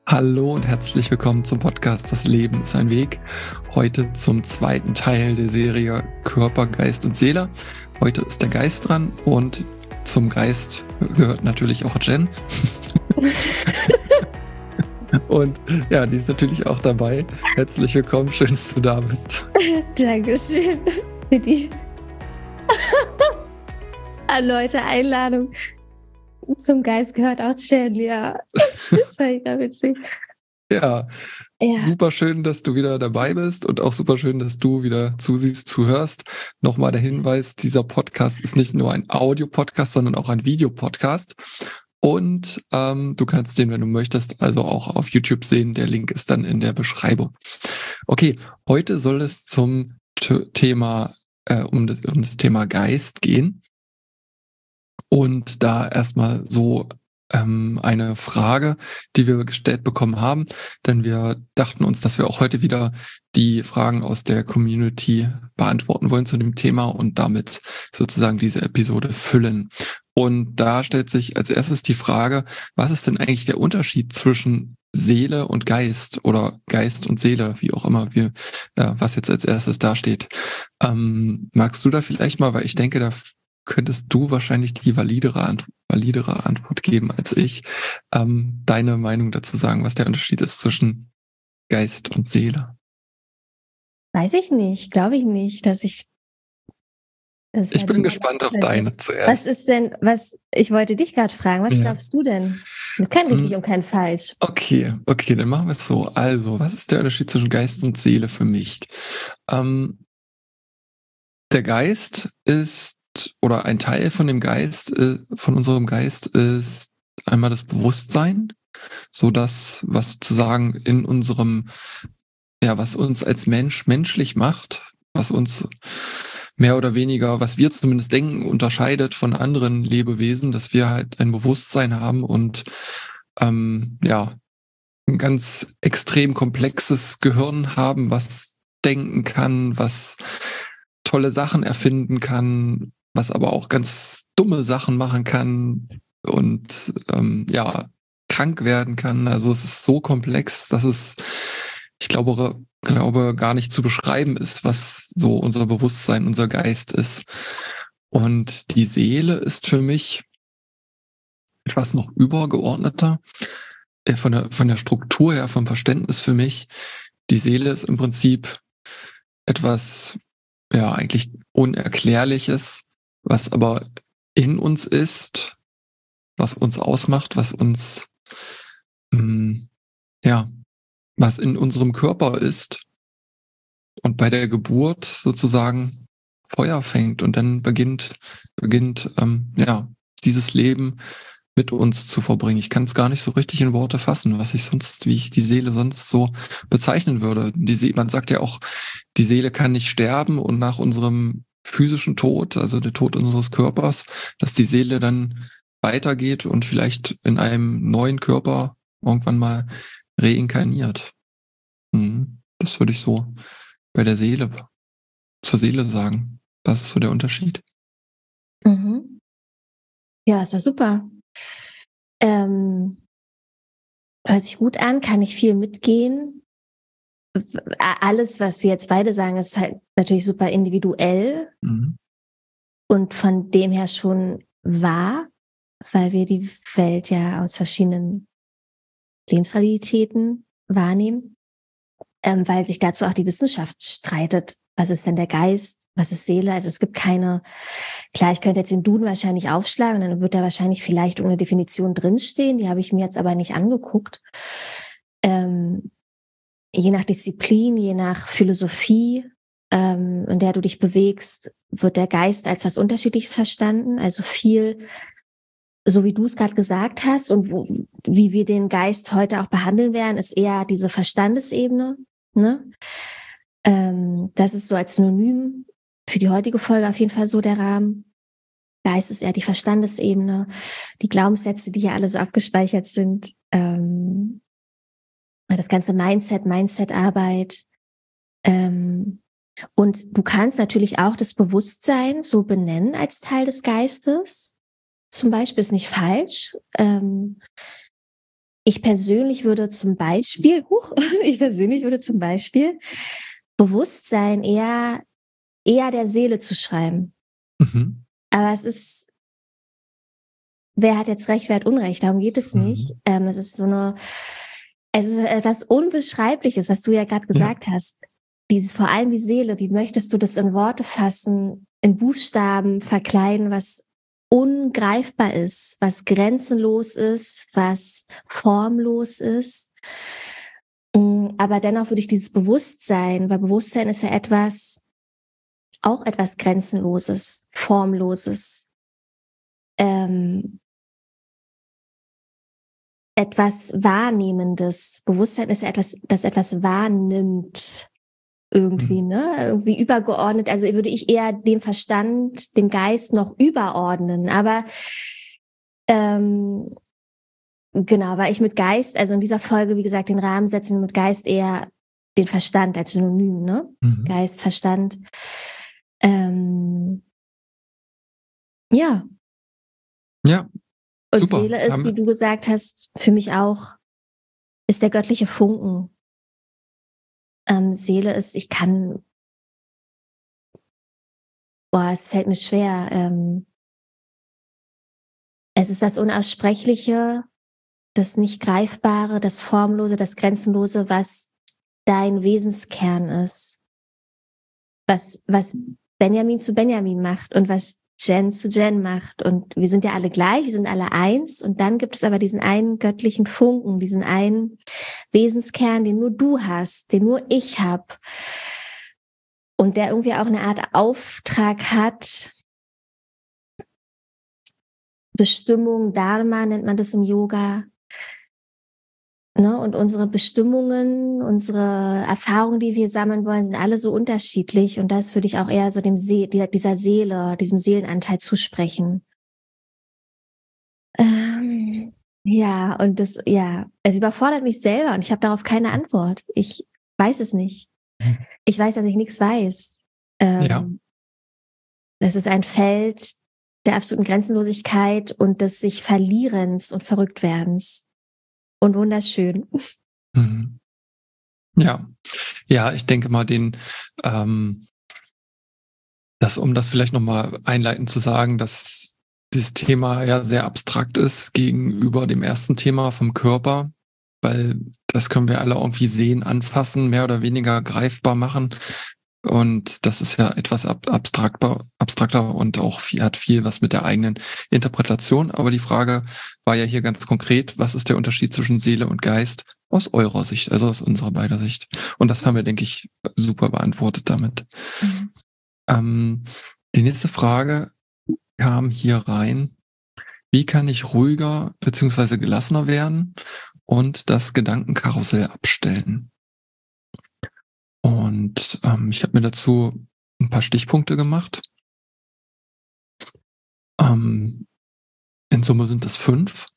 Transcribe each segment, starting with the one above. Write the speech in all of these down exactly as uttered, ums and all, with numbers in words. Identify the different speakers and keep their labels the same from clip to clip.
Speaker 1: Hallo und herzlich willkommen zum Podcast Das Leben ist ein Weg. Heute zum zweiten Teil der Serie Körper, Geist und Seele. Heute ist der Geist dran und zum Geist gehört natürlich auch Jen. Und ja, die ist natürlich auch dabei. Herzlich willkommen, schön, dass du da bist.
Speaker 2: Dankeschön für die erneute Einladung. Zum Geist gehört auch Jen, ja. Das war ja witzig.
Speaker 1: Ja,
Speaker 2: Ja.
Speaker 1: super schön, dass du wieder dabei bist und auch super schön, dass du wieder zusiehst, zuhörst. Nochmal der Hinweis, dieser Podcast ist nicht nur ein Audio-Podcast, sondern auch ein Videopodcast. Und ähm, du kannst den, wenn du möchtest, also auch auf YouTube sehen. Der Link ist dann in der Beschreibung. Okay, heute soll es zum T- Thema, äh, um, das, um das Thema Geist gehen. Und da erstmal so ähm, eine Frage, die wir gestellt bekommen haben, denn wir dachten uns, dass wir auch heute wieder die Fragen aus der Community beantworten wollen zu dem Thema und damit sozusagen diese Episode füllen. Und da stellt sich als erstes die Frage, was ist denn eigentlich der Unterschied zwischen Seele und Geist oder Geist und Seele, wie auch immer wir, ja, was jetzt als erstes dasteht. Ähm, magst du da vielleicht mal, weil ich denke, da könntest du wahrscheinlich die validere, Ant- validere Antwort geben als ich, ähm, deine Meinung dazu sagen, was der Unterschied ist zwischen Geist und Seele.
Speaker 2: Weiß ich nicht, glaube ich nicht, dass ich. Das
Speaker 1: Ich
Speaker 2: war
Speaker 1: bin
Speaker 2: die-
Speaker 1: gespannt auf deine zuerst.
Speaker 2: Was ist denn, was, ich wollte dich gerade fragen, was
Speaker 1: Ja.
Speaker 2: glaubst du denn? Kein richtig
Speaker 1: Hm.
Speaker 2: und kein falsch.
Speaker 1: Okay, okay, dann machen wir es so. Also, was ist der Unterschied zwischen Geist und Seele für mich? Ähm, der Geist ist, oder ein Teil von dem Geist, äh, von unserem Geist ist einmal das Bewusstsein, so das, was sozusagen in unserem, ja, was uns als Mensch menschlich macht, was uns mehr oder weniger, was wir zumindest denken, unterscheidet von anderen Lebewesen, dass wir halt ein Bewusstsein haben und ähm, ja, ein ganz extrem komplexes Gehirn haben, was denken kann, was tolle Sachen erfinden kann, was aber auch ganz dumme Sachen machen kann und ähm, ja, krank werden kann. Also es ist so komplex, dass es, ich glaube, glaube, gar nicht zu beschreiben ist, was so unser Bewusstsein, unser Geist ist. Und die Seele ist für mich etwas noch übergeordneter. Äh, Von der, von der Struktur her, vom Verständnis für mich. Die Seele ist im Prinzip etwas, ja, eigentlich Unerklärliches, was aber in uns ist, was uns ausmacht, was uns, mh, ja, was in unserem Körper ist und bei der Geburt sozusagen Feuer fängt und dann beginnt, beginnt, ähm, ja, dieses Leben mit uns zu verbringen. Ich kann es gar nicht so richtig in Worte fassen, was ich sonst, wie ich die Seele sonst so bezeichnen würde. Die See- man sagt ja auch, die Seele kann nicht sterben und nach unserem physischen Tod, also der Tod unseres Körpers, dass die Seele dann weitergeht und vielleicht in einem neuen Körper irgendwann mal reinkarniert. Mhm. Das würde ich so bei der Seele, zur Seele sagen. Das ist so der Unterschied.
Speaker 2: Mhm. Ja, ist doch super. Ähm, hört sich gut an, kann ich viel mitgehen. Alles, was wir jetzt beide sagen, ist halt natürlich super individuell
Speaker 1: Mhm.
Speaker 2: und von dem her schon wahr, weil wir die Welt ja aus verschiedenen Lebensrealitäten wahrnehmen, ähm, weil sich dazu auch die Wissenschaft streitet. Was ist denn der Geist? Was ist Seele? Also es gibt keine, klar, ich könnte jetzt den Duden wahrscheinlich aufschlagen, dann wird da wahrscheinlich vielleicht irgendeine Definition drinstehen, die habe ich mir jetzt aber nicht angeguckt. Ähm, je nach Disziplin, je nach Philosophie, ähm, in der du dich bewegst, wird der Geist als was Unterschiedliches verstanden. Also viel, so wie du es gerade gesagt hast und wo, wie wir den Geist heute auch behandeln werden, ist eher diese Verstandesebene. Ne? Ähm, das ist so als Synonym für die heutige Folge auf jeden Fall so der Rahmen. Geist ist eher die Verstandesebene, die Glaubenssätze, die ja alle so abgespeichert sind, ähm, das ganze Mindset, Mindset-Arbeit. Ähm, und du kannst natürlich auch das Bewusstsein so benennen als Teil des Geistes. Zum Beispiel ist nicht falsch. Ähm, ich persönlich würde zum Beispiel, huch, ich persönlich würde zum Beispiel Bewusstsein eher, eher der Seele zu schreiben.
Speaker 1: Mhm.
Speaker 2: Aber es ist, wer hat jetzt Recht, wer hat Unrecht? Darum geht es nicht.
Speaker 1: Mhm.
Speaker 2: Ähm, es ist so eine, es ist etwas Unbeschreibliches, was du ja gerade gesagt
Speaker 1: Ja.
Speaker 2: hast. Dieses, vor allem die Seele, wie möchtest du das in Worte fassen, in Buchstaben verkleiden, was ungreifbar ist, was grenzenlos ist, was formlos ist. Aber dennoch würde ich dieses Bewusstsein, weil Bewusstsein ist ja etwas, auch etwas Grenzenloses, Formloses, ähm, etwas Wahrnehmendes. Bewusstsein ist ja etwas, das etwas wahrnimmt. Irgendwie,
Speaker 1: Mhm.
Speaker 2: ne? Irgendwie übergeordnet. Also würde ich eher den Verstand, den Geist noch überordnen. Aber ähm, genau, weil ich mit Geist, also in dieser Folge, wie gesagt, den Rahmen setzen wir mit Geist eher den Verstand als Synonym, ne?
Speaker 1: Mhm.
Speaker 2: Geist, Verstand. Ähm, ja.
Speaker 1: Ja,
Speaker 2: Und
Speaker 1: super.
Speaker 2: Seele ist, wie
Speaker 1: Haben,
Speaker 2: du gesagt hast, für mich auch, ist der göttliche Funken. Ähm, Seele ist, ich kann, boah, es fällt mir schwer. Ähm, es ist das Unaussprechliche, das nicht Greifbare, das Formlose, das Grenzenlose, was dein Wesenskern ist. Was, was Benjamin zu Benjamin macht und was Jen zu Jen macht. Und wir sind ja alle gleich, wir sind alle eins. Und dann gibt es aber diesen einen göttlichen Funken, diesen einen Wesenskern, den nur du hast, den nur ich habe. Und der irgendwie auch eine Art Auftrag hat, Bestimmung, Dharma nennt man das im Yoga. Ne? Und unsere Bestimmungen, unsere Erfahrungen, die wir sammeln wollen, sind alle so unterschiedlich. Und das würde ich auch eher so dem See dieser Seele, diesem Seelenanteil zusprechen. Ähm, ja, und das, ja, es überfordert mich selber und ich habe darauf keine Antwort. Ich weiß es nicht. Ich weiß, dass ich nichts weiß.
Speaker 1: ja.
Speaker 2: Ähm, es ist ein Feld der absoluten Grenzenlosigkeit und des sich Verlierens und Verrücktwerdens. Und wunderschön.
Speaker 1: Mhm. Ja. Ja, ich denke mal, den, ähm, das, um das vielleicht nochmal einleitend zu sagen, dass dieses Thema ja sehr abstrakt ist gegenüber dem ersten Thema vom Körper, weil das können wir alle irgendwie sehen, anfassen, mehr oder weniger greifbar machen. Und das ist ja etwas ab, abstrakter, abstrakter und auch viel, hat viel was mit der eigenen Interpretation. Aber die Frage war ja hier ganz konkret, was ist der Unterschied zwischen Seele und Geist aus eurer Sicht, also aus unserer beider Sicht? Und das haben wir, denke ich, super beantwortet damit.
Speaker 2: Mhm.
Speaker 1: Ähm, die nächste Frage kam hier rein. Wie kann ich ruhiger beziehungsweise gelassener werden und das Gedankenkarussell abstellen? Und ähm, ich habe mir dazu ein paar Stichpunkte gemacht. Ähm, in Summe sind das fünf.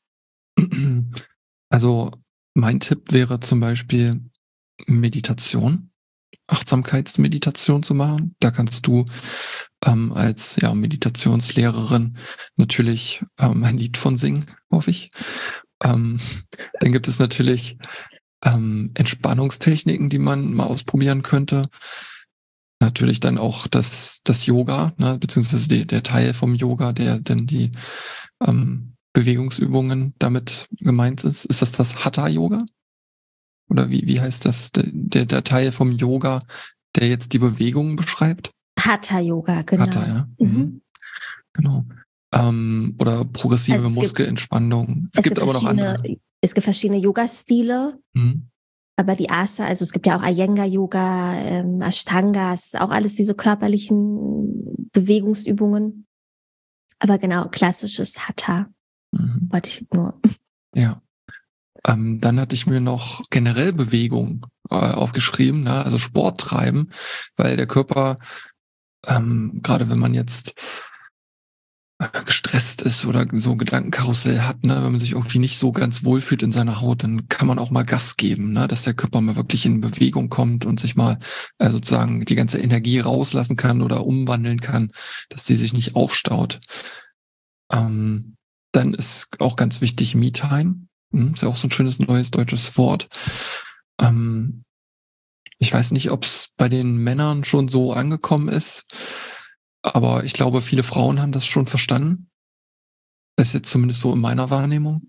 Speaker 1: Also mein Tipp wäre zum Beispiel Meditation, Achtsamkeitsmeditation zu machen. Da kannst du ähm, als ja, Meditationslehrerin natürlich ähm, ein Lied von singen, hoffe ich. Ähm, dann gibt es natürlich ähm, Entspannungstechniken, die man mal ausprobieren könnte. Natürlich dann auch das, das Yoga, ne, beziehungsweise die, der Teil vom Yoga, der dann die ähm, Bewegungsübungen damit gemeint ist. Ist das das Hatha-Yoga? Oder wie, wie heißt das? Der, der, der Teil vom Yoga, der jetzt die Bewegungen beschreibt?
Speaker 2: Hatha-Yoga,
Speaker 1: Hatha,
Speaker 2: genau.
Speaker 1: ja. Mhm.
Speaker 2: Mhm.
Speaker 1: Genau. Ähm, oder progressive
Speaker 2: Also es gibt,
Speaker 1: Muskelentspannung. Es
Speaker 2: es
Speaker 1: gibt
Speaker 2: gibt
Speaker 1: aber noch
Speaker 2: verschiedene,
Speaker 1: andere.
Speaker 2: es gibt verschiedene Yoga-Stile,
Speaker 1: Mhm.
Speaker 2: aber die Asa, also es gibt ja auch Iyengar-Yoga, ähm, Ashtangas, auch alles diese körperlichen Bewegungsübungen. Aber genau, klassisches Hatha,
Speaker 1: Mhm.
Speaker 2: wollte ich nur.
Speaker 1: Ja. Ähm, dann hatte ich mir noch generell Bewegung äh, aufgeschrieben, ne? Also Sport treiben, weil der Körper, ähm, gerade wenn man jetzt äh, gestresst ist oder so Gedankenkarussell hat, ne, wenn man sich irgendwie nicht so ganz wohlfühlt in seiner Haut, dann kann man auch mal Gas geben, ne, dass der Körper mal wirklich in Bewegung kommt und sich mal äh, sozusagen die ganze Energie rauslassen kann oder umwandeln kann, dass sie sich nicht aufstaut. Ähm, dann ist auch ganz wichtig Me-Time. Hm, ist ja auch so ein schönes neues deutsches Wort. Ähm, ich weiß nicht, ob es bei den Männern schon so angekommen ist, aber ich glaube, viele Frauen haben das schon verstanden. Das ist jetzt zumindest so in meiner Wahrnehmung.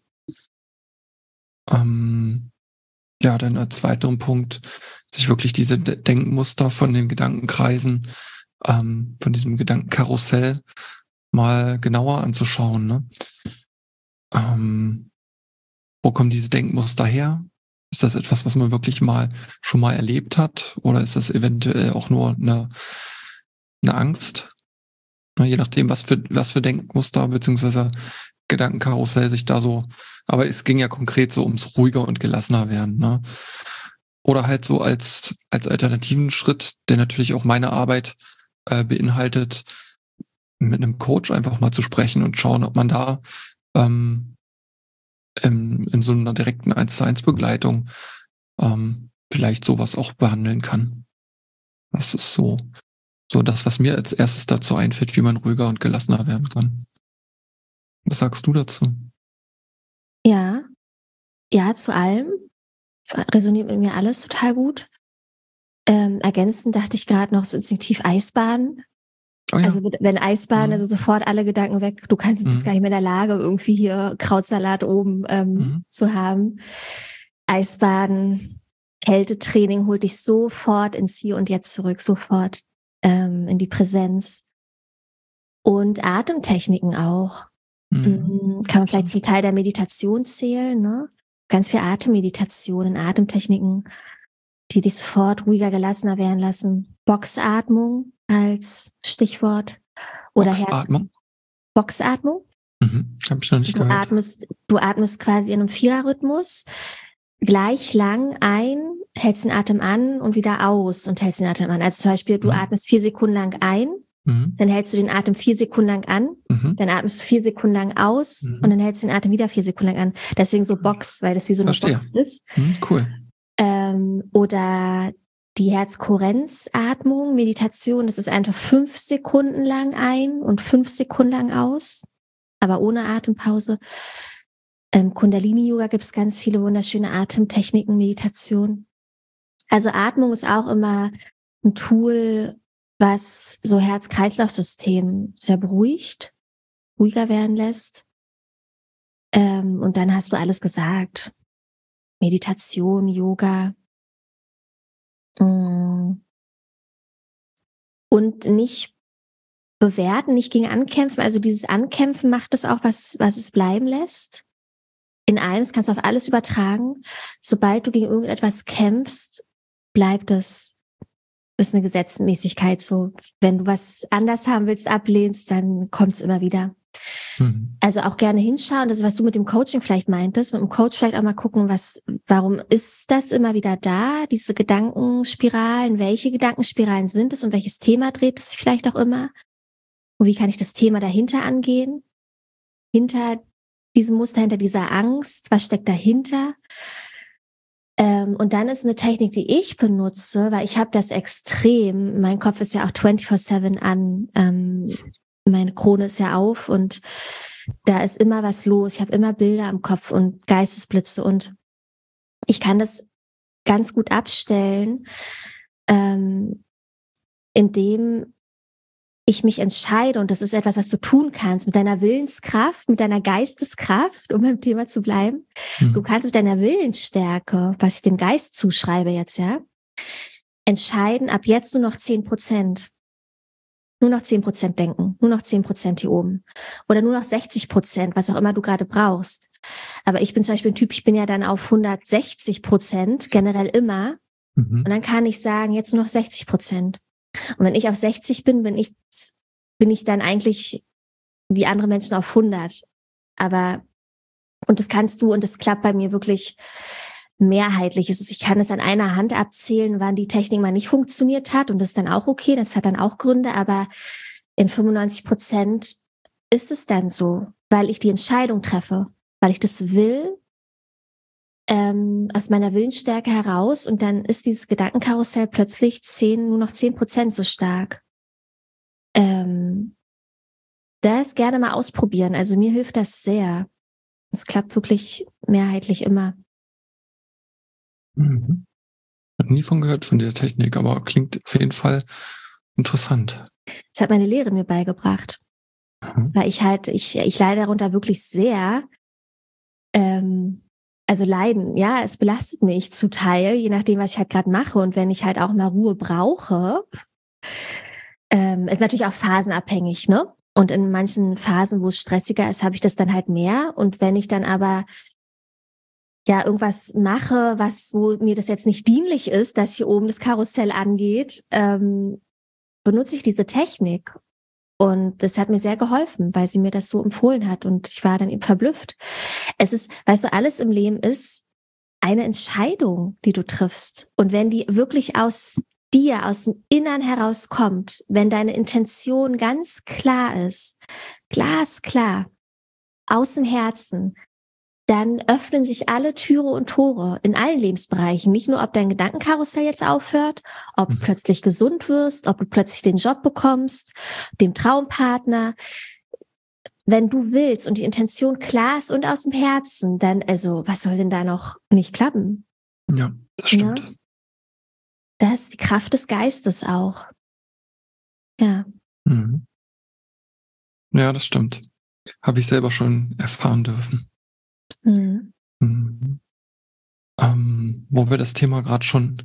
Speaker 1: Ähm, ja, dann als weiteren Punkt, sich wirklich diese De Denkmuster von den Gedankenkreisen, ähm, von diesem Gedankenkarussell mal genauer anzuschauen, ne? Ähm, wo kommen diese Denkmuster her? Ist das etwas, was man wirklich mal schon mal erlebt hat? Oder ist das eventuell auch nur eine, eine Angst? Ne, je nachdem, was für, was für Denkmuster beziehungsweise Gedankenkarussell sich da so, aber es ging ja konkret so ums ruhiger und gelassener werden, ne? Oder halt so als, als alternativen Schritt, der natürlich auch meine Arbeit äh, beinhaltet, mit einem Coach einfach mal zu sprechen und schauen, ob man da ähm, in, in so einer direkten eins zu eins Begleitung ähm, vielleicht sowas auch behandeln kann. Das ist so, so das, was mir als erstes dazu einfällt, wie man ruhiger und gelassener werden kann. Was sagst du dazu?
Speaker 2: Ja, ja, zu allem resoniert mit mir alles total gut. Ähm, ergänzend dachte ich gerade noch so instinktiv Eisbaden.
Speaker 1: Oh ja.
Speaker 2: Also wenn Eisbaden,
Speaker 1: Mhm.
Speaker 2: also sofort alle Gedanken weg. Du kannst, bist
Speaker 1: Mhm.
Speaker 2: gar nicht mehr in der Lage, irgendwie hier Krautsalat oben ähm,
Speaker 1: Mhm.
Speaker 2: zu haben. Eisbaden, Kältetraining holt dich sofort ins Hier und Jetzt zurück, sofort ähm, in die Präsenz. Und Atemtechniken auch.
Speaker 1: Mhm.
Speaker 2: Kann man vielleicht zum Teil der Meditation zählen, ne? Ganz viel Atemmeditationen, Atemtechniken, die dich sofort ruhiger, gelassener werden lassen. Boxatmung als Stichwort. Oder Herz
Speaker 1: Boxatmung?
Speaker 2: Boxatmung.
Speaker 1: Mhm. Habe ich noch nicht
Speaker 2: Du
Speaker 1: gehört.
Speaker 2: atmest, du atmest quasi in einem Viererrhythmus gleich lang ein, hältst den Atem an und wieder aus und hältst den Atem an. Also zum Beispiel, du
Speaker 1: Mhm.
Speaker 2: atmest vier Sekunden lang ein,
Speaker 1: Mhm.
Speaker 2: dann hältst du den Atem vier Sekunden lang an,
Speaker 1: Mhm.
Speaker 2: dann atmest du vier Sekunden lang aus
Speaker 1: Mhm.
Speaker 2: und dann hältst du den Atem wieder vier Sekunden lang an. Deswegen so Box, weil das wie so eine
Speaker 1: Verstehe.
Speaker 2: Box ist.
Speaker 1: Mhm. Cool.
Speaker 2: Ähm, oder die Herzkohärenzatmung, Meditation, das ist einfach fünf Sekunden lang ein und fünf Sekunden lang aus, aber ohne Atempause. Ähm, Kundalini-Yoga gibt es ganz viele wunderschöne Atemtechniken, Meditation. Also Atmung ist auch immer ein Tool, was so Herz-Kreislauf-System sehr beruhigt, ruhiger werden lässt. Ähm, und dann hast du alles gesagt. Meditation, Yoga. Mm. Und nicht bewerten, nicht gegen ankämpfen. Also dieses Ankämpfen macht es auch, was, was es bleiben lässt. In allem, das kannst du auf alles übertragen. Sobald du gegen irgendetwas kämpfst, bleibt es, ist eine Gesetzmäßigkeit so. Wenn du was anders haben willst, ablehnst, dann kommt es immer wieder.
Speaker 1: Mhm.
Speaker 2: Also auch gerne hinschauen, das ist, was du mit dem Coaching vielleicht meintest, mit dem Coach vielleicht auch mal gucken, was, warum ist das immer wieder da, diese Gedankenspiralen, welche Gedankenspiralen sind es und welches Thema dreht es sich vielleicht auch immer? Und wie kann ich das Thema dahinter angehen? Hinter diesem Muster, hinter dieser Angst, was steckt dahinter? Ähm, und dann ist eine Technik, die ich benutze, weil ich habe das extrem, mein Kopf ist ja auch vierundzwanzig sieben an, ähm, meine Krone ist ja auf und da ist immer was los. Ich habe immer Bilder am Kopf und Geistesblitze und ich kann das ganz gut abstellen, ähm, indem ich mich entscheide, und das ist etwas, was du tun kannst, mit deiner Willenskraft, mit deiner Geisteskraft, um beim Thema zu bleiben.
Speaker 1: Mhm.
Speaker 2: Du kannst mit deiner Willensstärke, was ich dem Geist zuschreibe jetzt, ja, entscheiden, ab jetzt nur noch zehn Prozent. Nur noch zehn Prozent denken, nur noch zehn Prozent hier oben. Oder nur noch sechzig Prozent, was auch immer du gerade brauchst. Aber ich bin zum Beispiel ein Typ, ich bin ja dann auf hundertsechzig Prozent, generell immer.
Speaker 1: Mhm.
Speaker 2: Und dann kann ich sagen, jetzt nur noch sechzig Prozent. Und wenn ich auf sechzig bin, bin ich, bin ich dann eigentlich wie andere Menschen auf hundert. Aber, und das kannst du, und das klappt bei mir wirklich mehrheitlich. Ich kann es an einer Hand abzählen, wann die Technik mal nicht funktioniert hat. Und das ist dann auch okay. Das hat dann auch Gründe. Aber in fünfundneunzig Prozent ist es dann so, weil ich die Entscheidung treffe, weil ich das will, ähm, aus meiner Willensstärke heraus, und dann ist dieses Gedankenkarussell plötzlich zehn, nur noch zehn Prozent so stark. Ähm, das gerne mal ausprobieren. Also mir hilft das sehr. Es klappt wirklich mehrheitlich immer.
Speaker 1: Mhm. Hab nie von gehört von der Technik, aber klingt auf jeden Fall interessant.
Speaker 2: Das hat meine Lehrerin mir beigebracht.
Speaker 1: Mhm.
Speaker 2: Weil ich halt, ich, ich leide darunter wirklich sehr. Ähm, also leiden, ja, es belastet mich zu Teil, je nachdem, was ich halt gerade mache. Und wenn ich halt auch mal Ruhe brauche, ähm, ist natürlich auch phasenabhängig, ne? Und in manchen Phasen, wo es stressiger ist, habe ich das dann halt mehr. Und wenn ich dann aber ja irgendwas mache, was, wo mir das jetzt nicht dienlich ist, dass hier oben das Karussell angeht, ähm, benutze ich diese Technik. Und das hat mir sehr geholfen, weil sie mir das so empfohlen hat. Und ich war dann eben verblüfft. Es ist, weißt du, alles im Leben ist eine Entscheidung, die du triffst. Und wenn die wirklich aus dir, aus dem Innern herauskommt, wenn deine Intention ganz klar ist, glasklar, aus dem Herzen, dann öffnen sich alle Türe und Tore in allen Lebensbereichen. Nicht nur, ob dein Gedankenkarussell jetzt aufhört, ob du
Speaker 1: Mhm.
Speaker 2: plötzlich gesund wirst, ob du plötzlich den Job bekommst, den Traumpartner. Wenn du willst und die Intention klar ist und aus dem Herzen, dann, also, was soll denn da noch nicht klappen?
Speaker 1: Ja, das stimmt.
Speaker 2: Ja? Das ist die Kraft des Geistes auch. Ja.
Speaker 1: Mhm. Ja, das stimmt. Habe ich selber schon erfahren dürfen.
Speaker 2: Mhm.
Speaker 1: Mhm. Ähm, wo wir das Thema gerade schon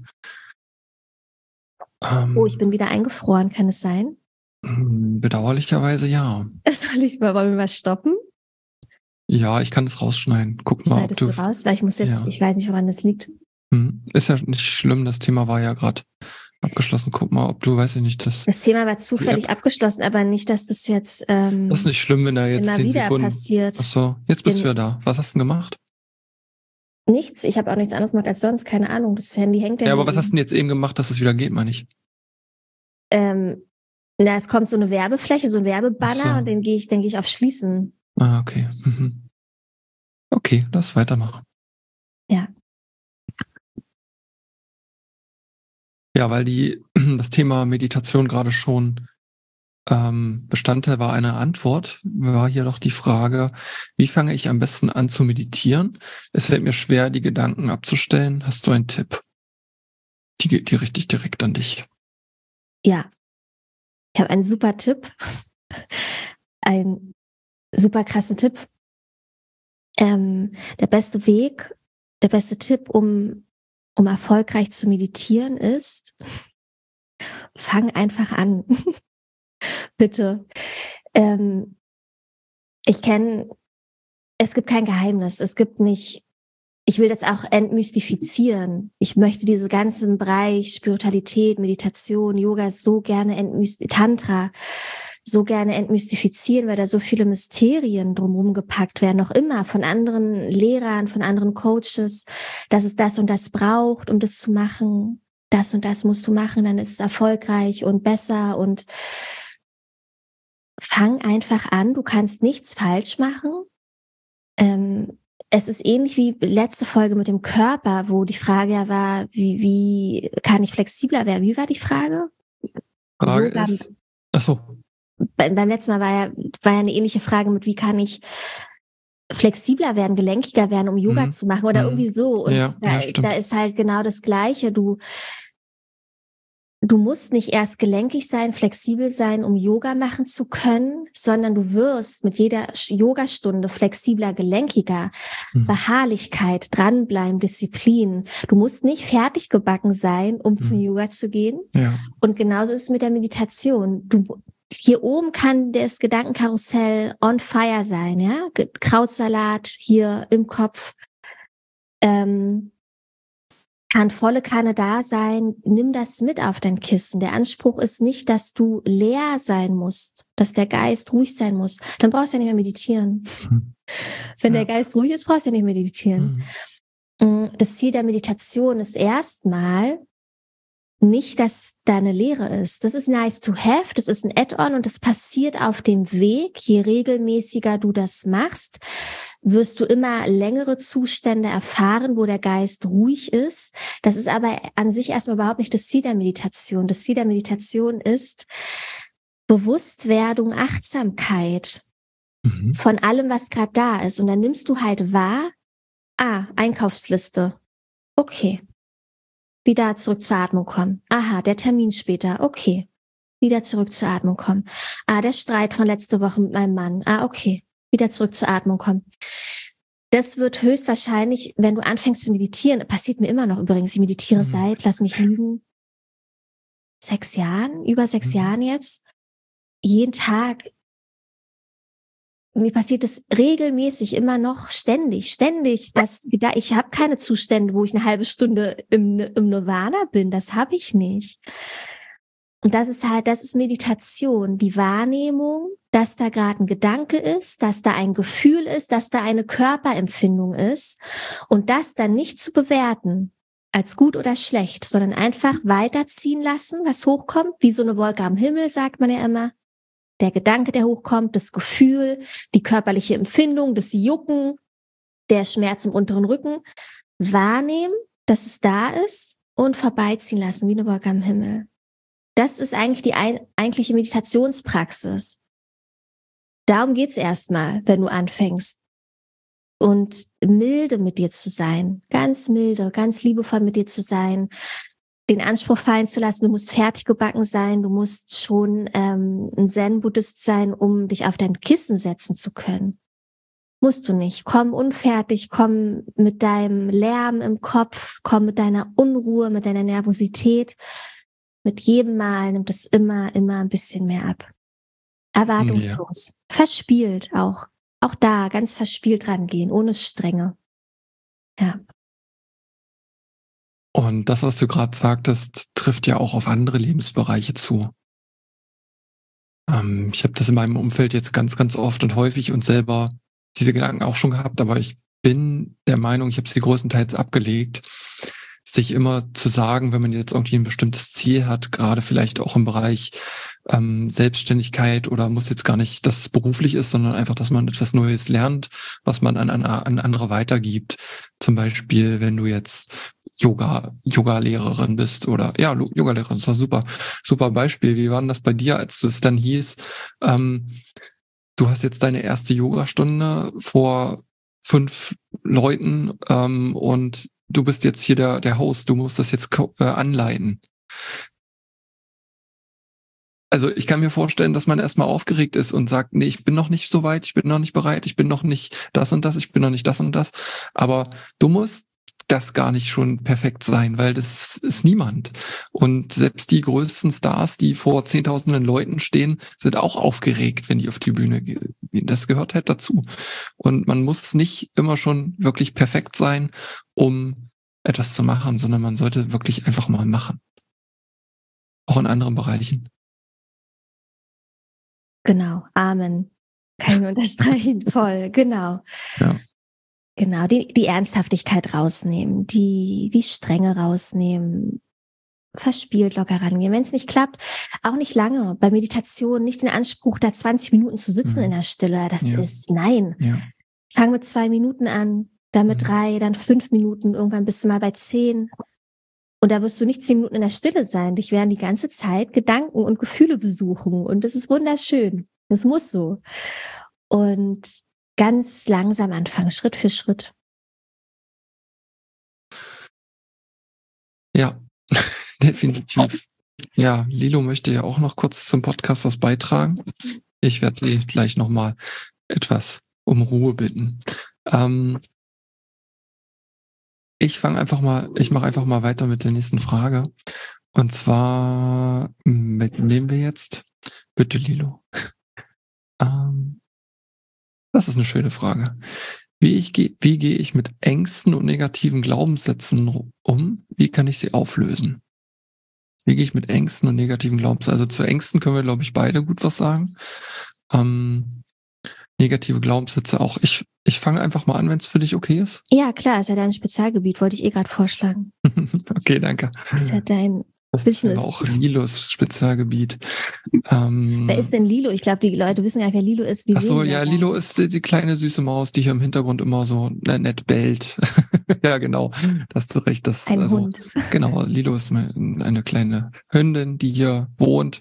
Speaker 1: ähm,
Speaker 2: Oh, ich bin wieder eingefroren, kann es sein?
Speaker 1: bedauerlicherweise ja.
Speaker 2: Soll ich mal, wollen wir was stoppen?
Speaker 1: Ja, ich kann das rausschneiden. Guck mal, ob
Speaker 2: Schneidest
Speaker 1: du.
Speaker 2: du raus? Weil ich muss jetzt,
Speaker 1: Ja.
Speaker 2: ich weiß nicht, woran das liegt.
Speaker 1: Hm. Ist ja nicht schlimm, das Thema war ja gerade abgeschlossen. Guck mal, ob du, weiß ich nicht, das.
Speaker 2: Das Thema war zufällig abgeschlossen, aber nicht, dass das jetzt ähm,
Speaker 1: Das ist nicht schlimm, wenn da jetzt
Speaker 2: immer
Speaker 1: zehn
Speaker 2: wieder
Speaker 1: Sekunden.
Speaker 2: passiert.
Speaker 1: Achso, jetzt bist
Speaker 2: Bin-
Speaker 1: du ja da. Was hast du denn gemacht?
Speaker 2: Nichts, ich habe auch nichts anderes gemacht als sonst, keine Ahnung. Das Handy hängt ja.
Speaker 1: Ja, aber
Speaker 2: hier
Speaker 1: was hast du
Speaker 2: eben.
Speaker 1: denn jetzt eben gemacht, dass es wieder geht, meine ich?
Speaker 2: Ähm, na, es kommt so eine Werbefläche, so ein
Speaker 1: Ach
Speaker 2: Werbebanner
Speaker 1: so.
Speaker 2: und den gehe ich, dann gehe ich auf Schließen.
Speaker 1: Ah, okay. Mhm. Okay, lass weitermachen.
Speaker 2: Ja.
Speaker 1: Ja, weil die, das Thema Meditation gerade schon ähm, Bestandteil war einer Antwort, war hier noch die Frage, wie fange ich am besten an zu meditieren? Es fällt mir schwer, die Gedanken abzustellen. Hast du einen Tipp? Die geht hier richtig direkt an dich.
Speaker 2: Ja. Ich habe einen super Tipp. Einen super krassen Tipp. Ähm, der beste Weg, der beste Tipp, um, um erfolgreich zu meditieren, ist, fang einfach an. Bitte. Ähm, ich kenne, es gibt kein Geheimnis. Es gibt nicht, ich will das auch entmystifizieren. Ich möchte diese ganzen Bereich Spiritualität, Meditation, Yoga so gerne entmystifizieren, Tantra so gerne entmystifizieren, weil da so viele Mysterien drumherum gepackt werden, noch immer von anderen Lehrern, von anderen Coaches, dass es das und das braucht, um das zu machen. Das und das musst du machen, dann ist es erfolgreich und besser und fang einfach an. Du kannst nichts falsch machen. Ähm, es ist ähnlich wie letzte Folge mit dem Körper, wo die Frage ja war, wie, wie kann ich flexibler werden? Wie war die Frage?
Speaker 1: Frage
Speaker 2: Yoga,
Speaker 1: ist, achso,
Speaker 2: beim, beim letzten Mal war ja, war ja eine ähnliche Frage mit, wie kann ich flexibler werden, gelenkiger werden, um Yoga
Speaker 1: Mhm.
Speaker 2: zu machen oder
Speaker 1: Mhm.
Speaker 2: irgendwie so. Und
Speaker 1: Ja,
Speaker 2: da,
Speaker 1: ja, stimmt.
Speaker 2: da ist halt genau das Gleiche. Du, du musst nicht erst gelenkig sein, flexibel sein, um Yoga machen zu können, sondern du wirst mit jeder Yogastunde flexibler, gelenkiger.
Speaker 1: Mhm.
Speaker 2: Beharrlichkeit, dranbleiben, Disziplin. Du musst nicht fertig gebacken sein, um
Speaker 1: Mhm.
Speaker 2: zum Yoga zu gehen.
Speaker 1: Ja.
Speaker 2: Und genauso ist es mit der Meditation. Du, hier oben kann das Gedankenkarussell on fire sein, ja? Krautsalat hier im Kopf. Ähm, kann volle Kanne da sein. Nimm das mit auf dein Kissen. Der Anspruch ist nicht, dass du leer sein musst, dass der Geist ruhig sein muss. Dann brauchst du ja nicht mehr meditieren.
Speaker 1: Mhm.
Speaker 2: Wenn
Speaker 1: Ja.
Speaker 2: der Geist ruhig ist, brauchst du ja nicht meditieren.
Speaker 1: Mhm.
Speaker 2: Das Ziel der Meditation ist erstmal nicht, dass da eine Lehre ist. Das ist nice to have, das ist ein Add-on und das passiert auf dem Weg. Je regelmäßiger du das machst, wirst du immer längere Zustände erfahren, wo der Geist ruhig ist. Das ist aber an sich erstmal überhaupt nicht das Ziel der Meditation. Das Ziel der Meditation ist Bewusstwerdung, Achtsamkeit
Speaker 1: Mhm.
Speaker 2: von allem, was gerade da ist. Und dann nimmst du halt wahr, Ah, Einkaufsliste. Okay. Wieder zurück zur Atmung kommen. Aha, der Termin später. Okay. Wieder zurück zur Atmung kommen. Ah, der Streit von letzter Woche mit meinem Mann. Ah, okay. Wieder zurück zur Atmung kommen. Das wird höchstwahrscheinlich, wenn du anfängst zu meditieren, passiert mir immer noch übrigens, ich meditiere
Speaker 1: Mhm.
Speaker 2: seit, lass mich lügen, sechs Jahren, über sechs
Speaker 1: Mhm.
Speaker 2: Jahren jetzt. Jeden Tag. Mir passiert es regelmäßig, immer noch, ständig, ständig. Das, ich habe keine Zustände, wo ich eine halbe Stunde im, im Nirvana bin. Das habe ich nicht. Und das ist halt, das ist Meditation, die Wahrnehmung, dass da gerade ein Gedanke ist, dass da ein Gefühl ist, dass da eine Körperempfindung ist und das dann nicht zu bewerten als gut oder schlecht, sondern einfach weiterziehen lassen, was hochkommt, wie so eine Wolke am Himmel, sagt man ja immer. Der Gedanke, der hochkommt, das Gefühl, die körperliche Empfindung, das Jucken, der Schmerz im unteren Rücken, wahrnehmen, dass es da ist und vorbeiziehen lassen, wie eine Wolke am Himmel. Das ist eigentlich die ein, eigentliche Meditationspraxis. Darum geht's erstmal, wenn du anfängst. Und milde mit dir zu sein, ganz milde, ganz liebevoll mit dir zu sein, den Anspruch fallen zu lassen, du musst fertig gebacken sein, du musst schon ähm, ein Zen-Buddhist sein, um dich auf dein Kissen setzen zu können. Musst du nicht. Komm unfertig, komm mit deinem Lärm im Kopf, komm mit deiner Unruhe, mit deiner Nervosität. Mit jedem Mal nimmt es immer, immer ein bisschen mehr ab. Erwartungslos. Ja. Verspielt auch. Auch da ganz verspielt rangehen, ohne Strenge. Ja.
Speaker 1: Und das, was du gerade sagtest, trifft ja auch auf andere Lebensbereiche zu. Ähm, ich habe das in meinem Umfeld jetzt ganz, ganz oft und häufig und selber diese Gedanken auch schon gehabt, aber ich bin der Meinung, ich habe sie größtenteils abgelegt, sich immer zu sagen, wenn man jetzt irgendwie ein bestimmtes Ziel hat, gerade vielleicht auch im Bereich ähm, Selbstständigkeit oder muss jetzt gar nicht, dass es beruflich ist, sondern einfach, dass man etwas Neues lernt, was man an, an, an andere weitergibt. Zum Beispiel, wenn du jetzt Yoga, Yoga-Lehrerin bist oder ja, Yoga-Lehrerin, das war super, super Beispiel. Wie war denn das bei dir, als es dann hieß, ähm, du hast jetzt deine erste Yogastunde vor fünf Leuten ähm, und du bist jetzt hier der, der Host, du musst das jetzt äh, anleiten. Also ich kann mir vorstellen, dass man erstmal aufgeregt ist und sagt, nee, ich bin noch nicht so weit, ich bin noch nicht bereit, ich bin noch nicht das und das, ich bin noch nicht das und das. Aber du musst das gar nicht schon perfekt sein, weil das ist niemand. Und selbst die größten Stars, die vor zehntausenden Leuten stehen, sind auch aufgeregt, wenn die auf die Bühne gehen. Das gehört halt dazu. Und man muss nicht immer schon wirklich perfekt sein, um etwas zu machen, sondern man sollte wirklich einfach mal machen. Auch in anderen Bereichen.
Speaker 2: Genau, Amen. Kann ich unterstreichen, voll, genau.
Speaker 1: Ja.
Speaker 2: Genau, die, die Ernsthaftigkeit rausnehmen, die, die Strenge rausnehmen, verspielt locker rangehen. Wenn es nicht klappt, auch nicht lange. Bei Meditation nicht den Anspruch, da zwanzig Minuten zu sitzen mhm. in der Stille. Das ja. ist, nein. Ja. Fang mit zwei Minuten an, dann mit mhm. drei, dann fünf Minuten, irgendwann bist du mal bei zehn. Und da wirst du nicht zehn Minuten in der Stille sein. Dich werden die ganze Zeit Gedanken und Gefühle besuchen. Und das ist wunderschön. Das muss so. Und ganz langsam anfangen, Schritt für Schritt.
Speaker 1: Ja, definitiv. Ja, Lilo möchte ja auch noch kurz zum Podcast was beitragen. Ich werde sie gleich nochmal etwas um Ruhe bitten. Ähm, ich fange einfach mal, ich mache einfach mal weiter mit der nächsten Frage. Und zwar, mit nehmen wir jetzt? Bitte, Lilo. ähm, das ist eine schöne Frage. Wie, ich ge- wie gehe ich mit Ängsten und negativen Glaubenssätzen um? Wie kann ich sie auflösen? Wie gehe ich mit Ängsten und negativen Glaubenssätzen? Also zu Ängsten können wir, glaube ich, beide gut was sagen. Ähm, negative Glaubenssätze auch. Ich, ich fange einfach mal an, wenn es für dich okay ist.
Speaker 2: Ja, klar, ist ja dein Spezialgebiet, wollte ich eh gerade vorschlagen.
Speaker 1: Okay, danke.
Speaker 2: Ist ja dein
Speaker 1: das
Speaker 2: Business.
Speaker 1: Ist auch Lilos Spezialgebiet. Ähm,
Speaker 2: wer ist denn Lilo? Ich glaube, die Leute wissen gar nicht, wer Lilo ist. Die
Speaker 1: ach so, ja, Lilo ist die, die kleine süße Maus, die hier im Hintergrund immer so nett bellt. Ja, genau. Das hast du recht. Das,
Speaker 2: Ein
Speaker 1: also,
Speaker 2: Hund.
Speaker 1: Genau, Lilo ist eine kleine Hündin, die hier wohnt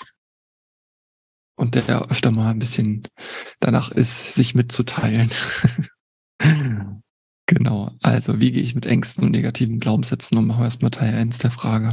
Speaker 1: und der öfter mal ein bisschen danach ist, sich mitzuteilen. Genau. Also, wie gehe ich mit Ängsten und negativen Glaubenssätzen um? Machen wir erstmal Teil eins der Frage.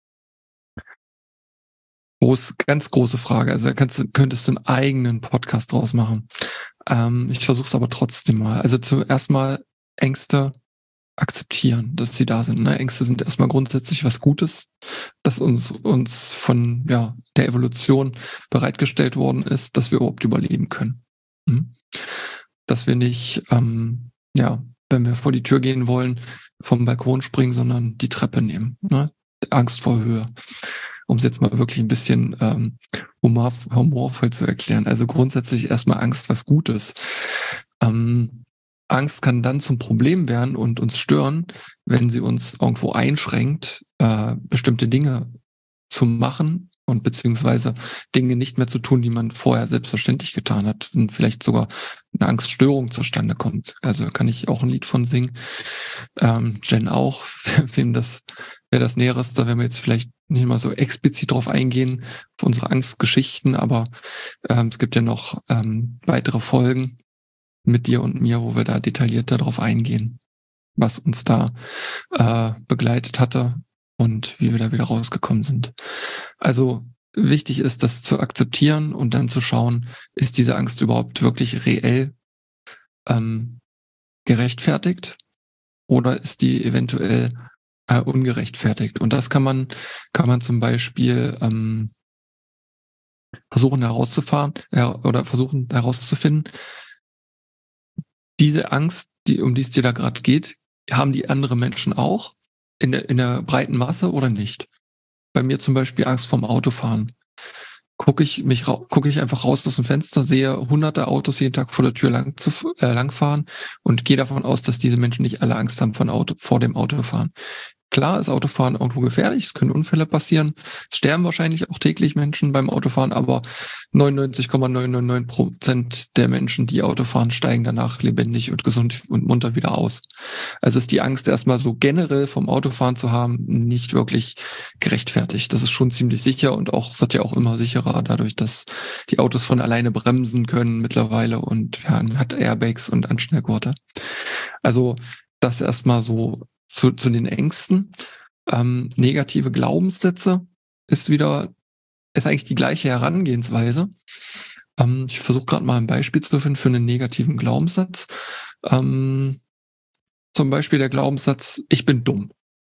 Speaker 1: Groß, ganz große Frage. Also, da kannst du, könntest du einen eigenen Podcast draus machen. Ähm, ich versuche es aber trotzdem mal. Also, zuerst mal Ängste akzeptieren, dass sie da sind. Ne? Ängste sind erstmal grundsätzlich was Gutes, das uns, uns von ja, der Evolution bereitgestellt worden ist, dass wir überhaupt überleben können. Hm? Dass wir nicht, ähm, ja, wenn wir vor die Tür gehen wollen, vom Balkon springen, sondern die Treppe nehmen. Ne? Angst vor Höhe. Um es jetzt mal wirklich ein bisschen ähm, humor, humorvoll zu erklären. Also grundsätzlich erstmal Angst was Gutes. Ähm, Angst kann dann zum Problem werden und uns stören, wenn sie uns irgendwo einschränkt, äh, bestimmte Dinge zu machen und beziehungsweise Dinge nicht mehr zu tun, die man vorher selbstverständlich getan hat und vielleicht sogar eine Angststörung zustande kommt. Also kann ich auch ein Lied von singen. Ähm, Jen auch, wem das, wer das Näheres, da werden wir jetzt vielleicht nicht mal so explizit drauf eingehen, auf unsere Angstgeschichten, aber ähm, es gibt ja noch ähm, weitere Folgen mit dir und mir, wo wir da detaillierter drauf eingehen, was uns da äh, begleitet hatte und wie wir da wieder rausgekommen sind. Also wichtig ist, das zu akzeptieren und dann zu schauen, ist diese Angst überhaupt wirklich reell ähm, gerechtfertigt oder ist die eventuell äh, ungerechtfertigt? Und das kann man, kann man zum Beispiel ähm, versuchen herauszufahren äh, oder versuchen herauszufinden, diese Angst, die, um die es dir da gerade geht, haben die andere Menschen auch in der, in der breiten Masse oder nicht? Bei mir zum Beispiel Angst vorm Autofahren. Gucke ich mich gucke ich einfach raus aus dem Fenster, sehe hunderte Autos jeden Tag vor der Tür lang zu äh, langfahren und gehe davon aus, dass diese Menschen nicht alle Angst haben von Auto, vor dem Autofahren. Klar ist Autofahren irgendwo gefährlich, es können Unfälle passieren, es sterben wahrscheinlich auch täglich Menschen beim Autofahren, aber neunundneunzig Komma neun neun neun Prozent der Menschen, die Autofahren, steigen danach lebendig und gesund und munter wieder aus. Also ist die Angst erstmal so generell vom Autofahren zu haben nicht wirklich gerechtfertigt. Das ist schon ziemlich sicher und auch wird ja auch immer sicherer dadurch, dass die Autos von alleine bremsen können mittlerweile und ja, hat Airbags und Anschnellgurte. Also das erstmal so zu, zu den Ängsten. Ähm, negative Glaubenssätze ist wieder, ist eigentlich die gleiche Herangehensweise. Ähm, ich versuche gerade mal ein Beispiel zu finden für einen negativen Glaubenssatz. Ähm, zum Beispiel der Glaubenssatz, ich bin dumm.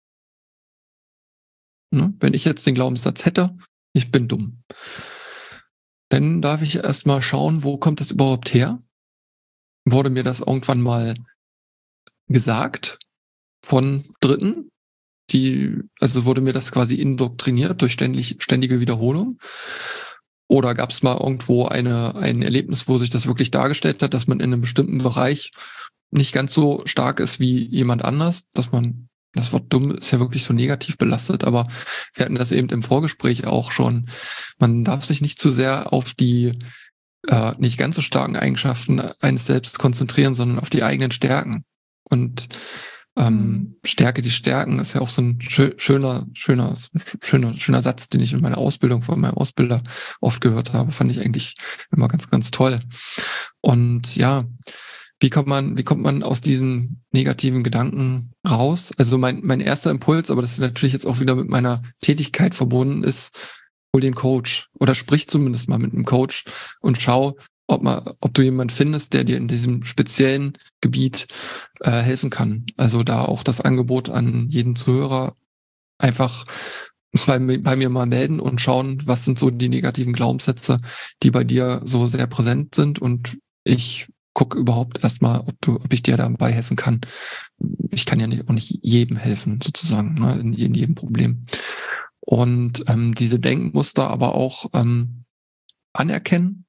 Speaker 1: Ne? Wenn ich jetzt den Glaubenssatz hätte, ich bin dumm, dann darf ich erstmal schauen, wo kommt das überhaupt her? Wurde mir das irgendwann mal gesagt von Dritten? Die, also wurde mir das quasi indoktriniert durch ständig, ständige Wiederholung? Oder gab es mal irgendwo eine, ein Erlebnis, wo sich das wirklich dargestellt hat, dass man in einem bestimmten Bereich nicht ganz so stark ist wie jemand anders, dass man, das Wort dumm ist ja wirklich so negativ belastet, aber wir hatten das eben im Vorgespräch auch schon. Man darf sich nicht zu sehr auf die äh, nicht ganz so starken Eigenschaften eines selbst konzentrieren, sondern auf die eigenen Stärken. Und ähm, Stärke die Stärken ist ja auch so ein schö- schöner, schöner, schöner, schöner Satz, den ich in meiner Ausbildung von meinem Ausbilder oft gehört habe. Fand ich eigentlich immer ganz, ganz toll. Und ja, wie kommt man, wie kommt man aus diesen negativen Gedanken raus? Also mein, mein erster Impuls, aber das ist natürlich jetzt auch wieder mit meiner Tätigkeit verbunden, ist, hol den Coach oder sprich zumindest mal mit einem Coach und schau, ob man, ob du jemanden findest, der dir in diesem speziellen Gebiet äh, helfen kann. Also da auch das Angebot an jeden Zuhörer einfach bei, bei mir mal melden und schauen, was sind so die negativen Glaubenssätze, die bei dir so sehr präsent sind, und ich guck überhaupt erstmal, ob du, ob ich dir dabei helfen kann. Ich kann ja nicht, auch nicht jedem helfen, sozusagen, ne, in, in jedem Problem. Und ähm, diese Denkmuster aber auch ähm, anerkennen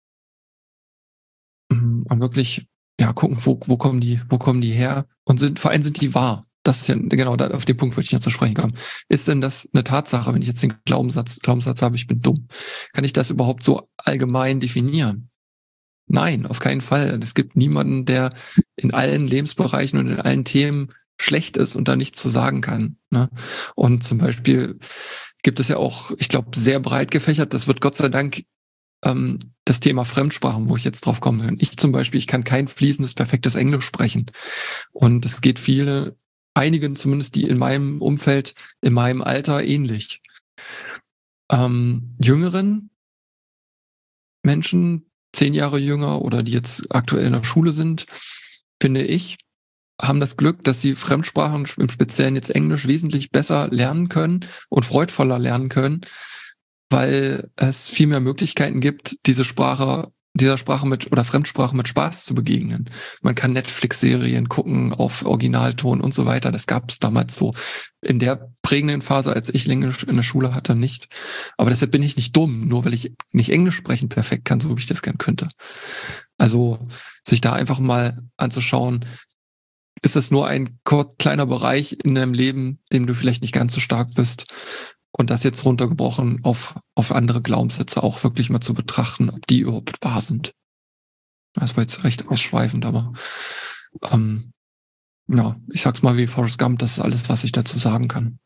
Speaker 1: ähm, und wirklich ja gucken, wo, wo kommen die, wo kommen die her, und sind vor allem sind die wahr. Das ist ja genau, da, auf den Punkt würde ich ja zu sprechen kommen. Ist denn das eine Tatsache, wenn ich jetzt den Glaubenssatz, Glaubenssatz habe, ich bin dumm? Kann ich das überhaupt so allgemein definieren? Nein, auf keinen Fall. Es gibt niemanden, der in allen Lebensbereichen und in allen Themen schlecht ist und da nichts zu sagen kann. Ne? Und zum Beispiel gibt es ja auch, ich glaube, sehr breit gefächert, das wird Gott sei Dank ähm, das Thema Fremdsprachen, wo ich jetzt drauf komme. Ich zum Beispiel, ich kann kein fließendes, perfektes Englisch sprechen. Und es geht viele, einigen zumindest, die in meinem Umfeld, in meinem Alter ähnlich. Ähm, jüngeren Menschen, zehn Jahre jünger oder die jetzt aktuell in der Schule sind, finde ich, haben das Glück, dass sie Fremdsprachen, im Speziellen jetzt Englisch, wesentlich besser lernen können und freudvoller lernen können, weil es viel mehr Möglichkeiten gibt, diese Sprache, dieser Sprache mit oder Fremdsprache mit Spaß zu begegnen. Man kann Netflix-Serien gucken auf Originalton und so weiter. Das gab es damals so in der prägenden Phase, als ich Englisch in der Schule hatte, nicht. Aber deshalb bin ich nicht dumm, nur weil ich nicht Englisch sprechen perfekt kann, so wie ich das gern könnte. Also sich da einfach mal anzuschauen, ist es nur ein kleiner Bereich in deinem Leben, dem du vielleicht nicht ganz so stark bist. Und das jetzt runtergebrochen auf, auf andere Glaubenssätze auch wirklich mal zu betrachten, ob die überhaupt wahr sind. Das war jetzt recht ausschweifend, aber ähm, ja, ich sag's mal wie Forrest Gump, das ist alles, was ich dazu sagen kann.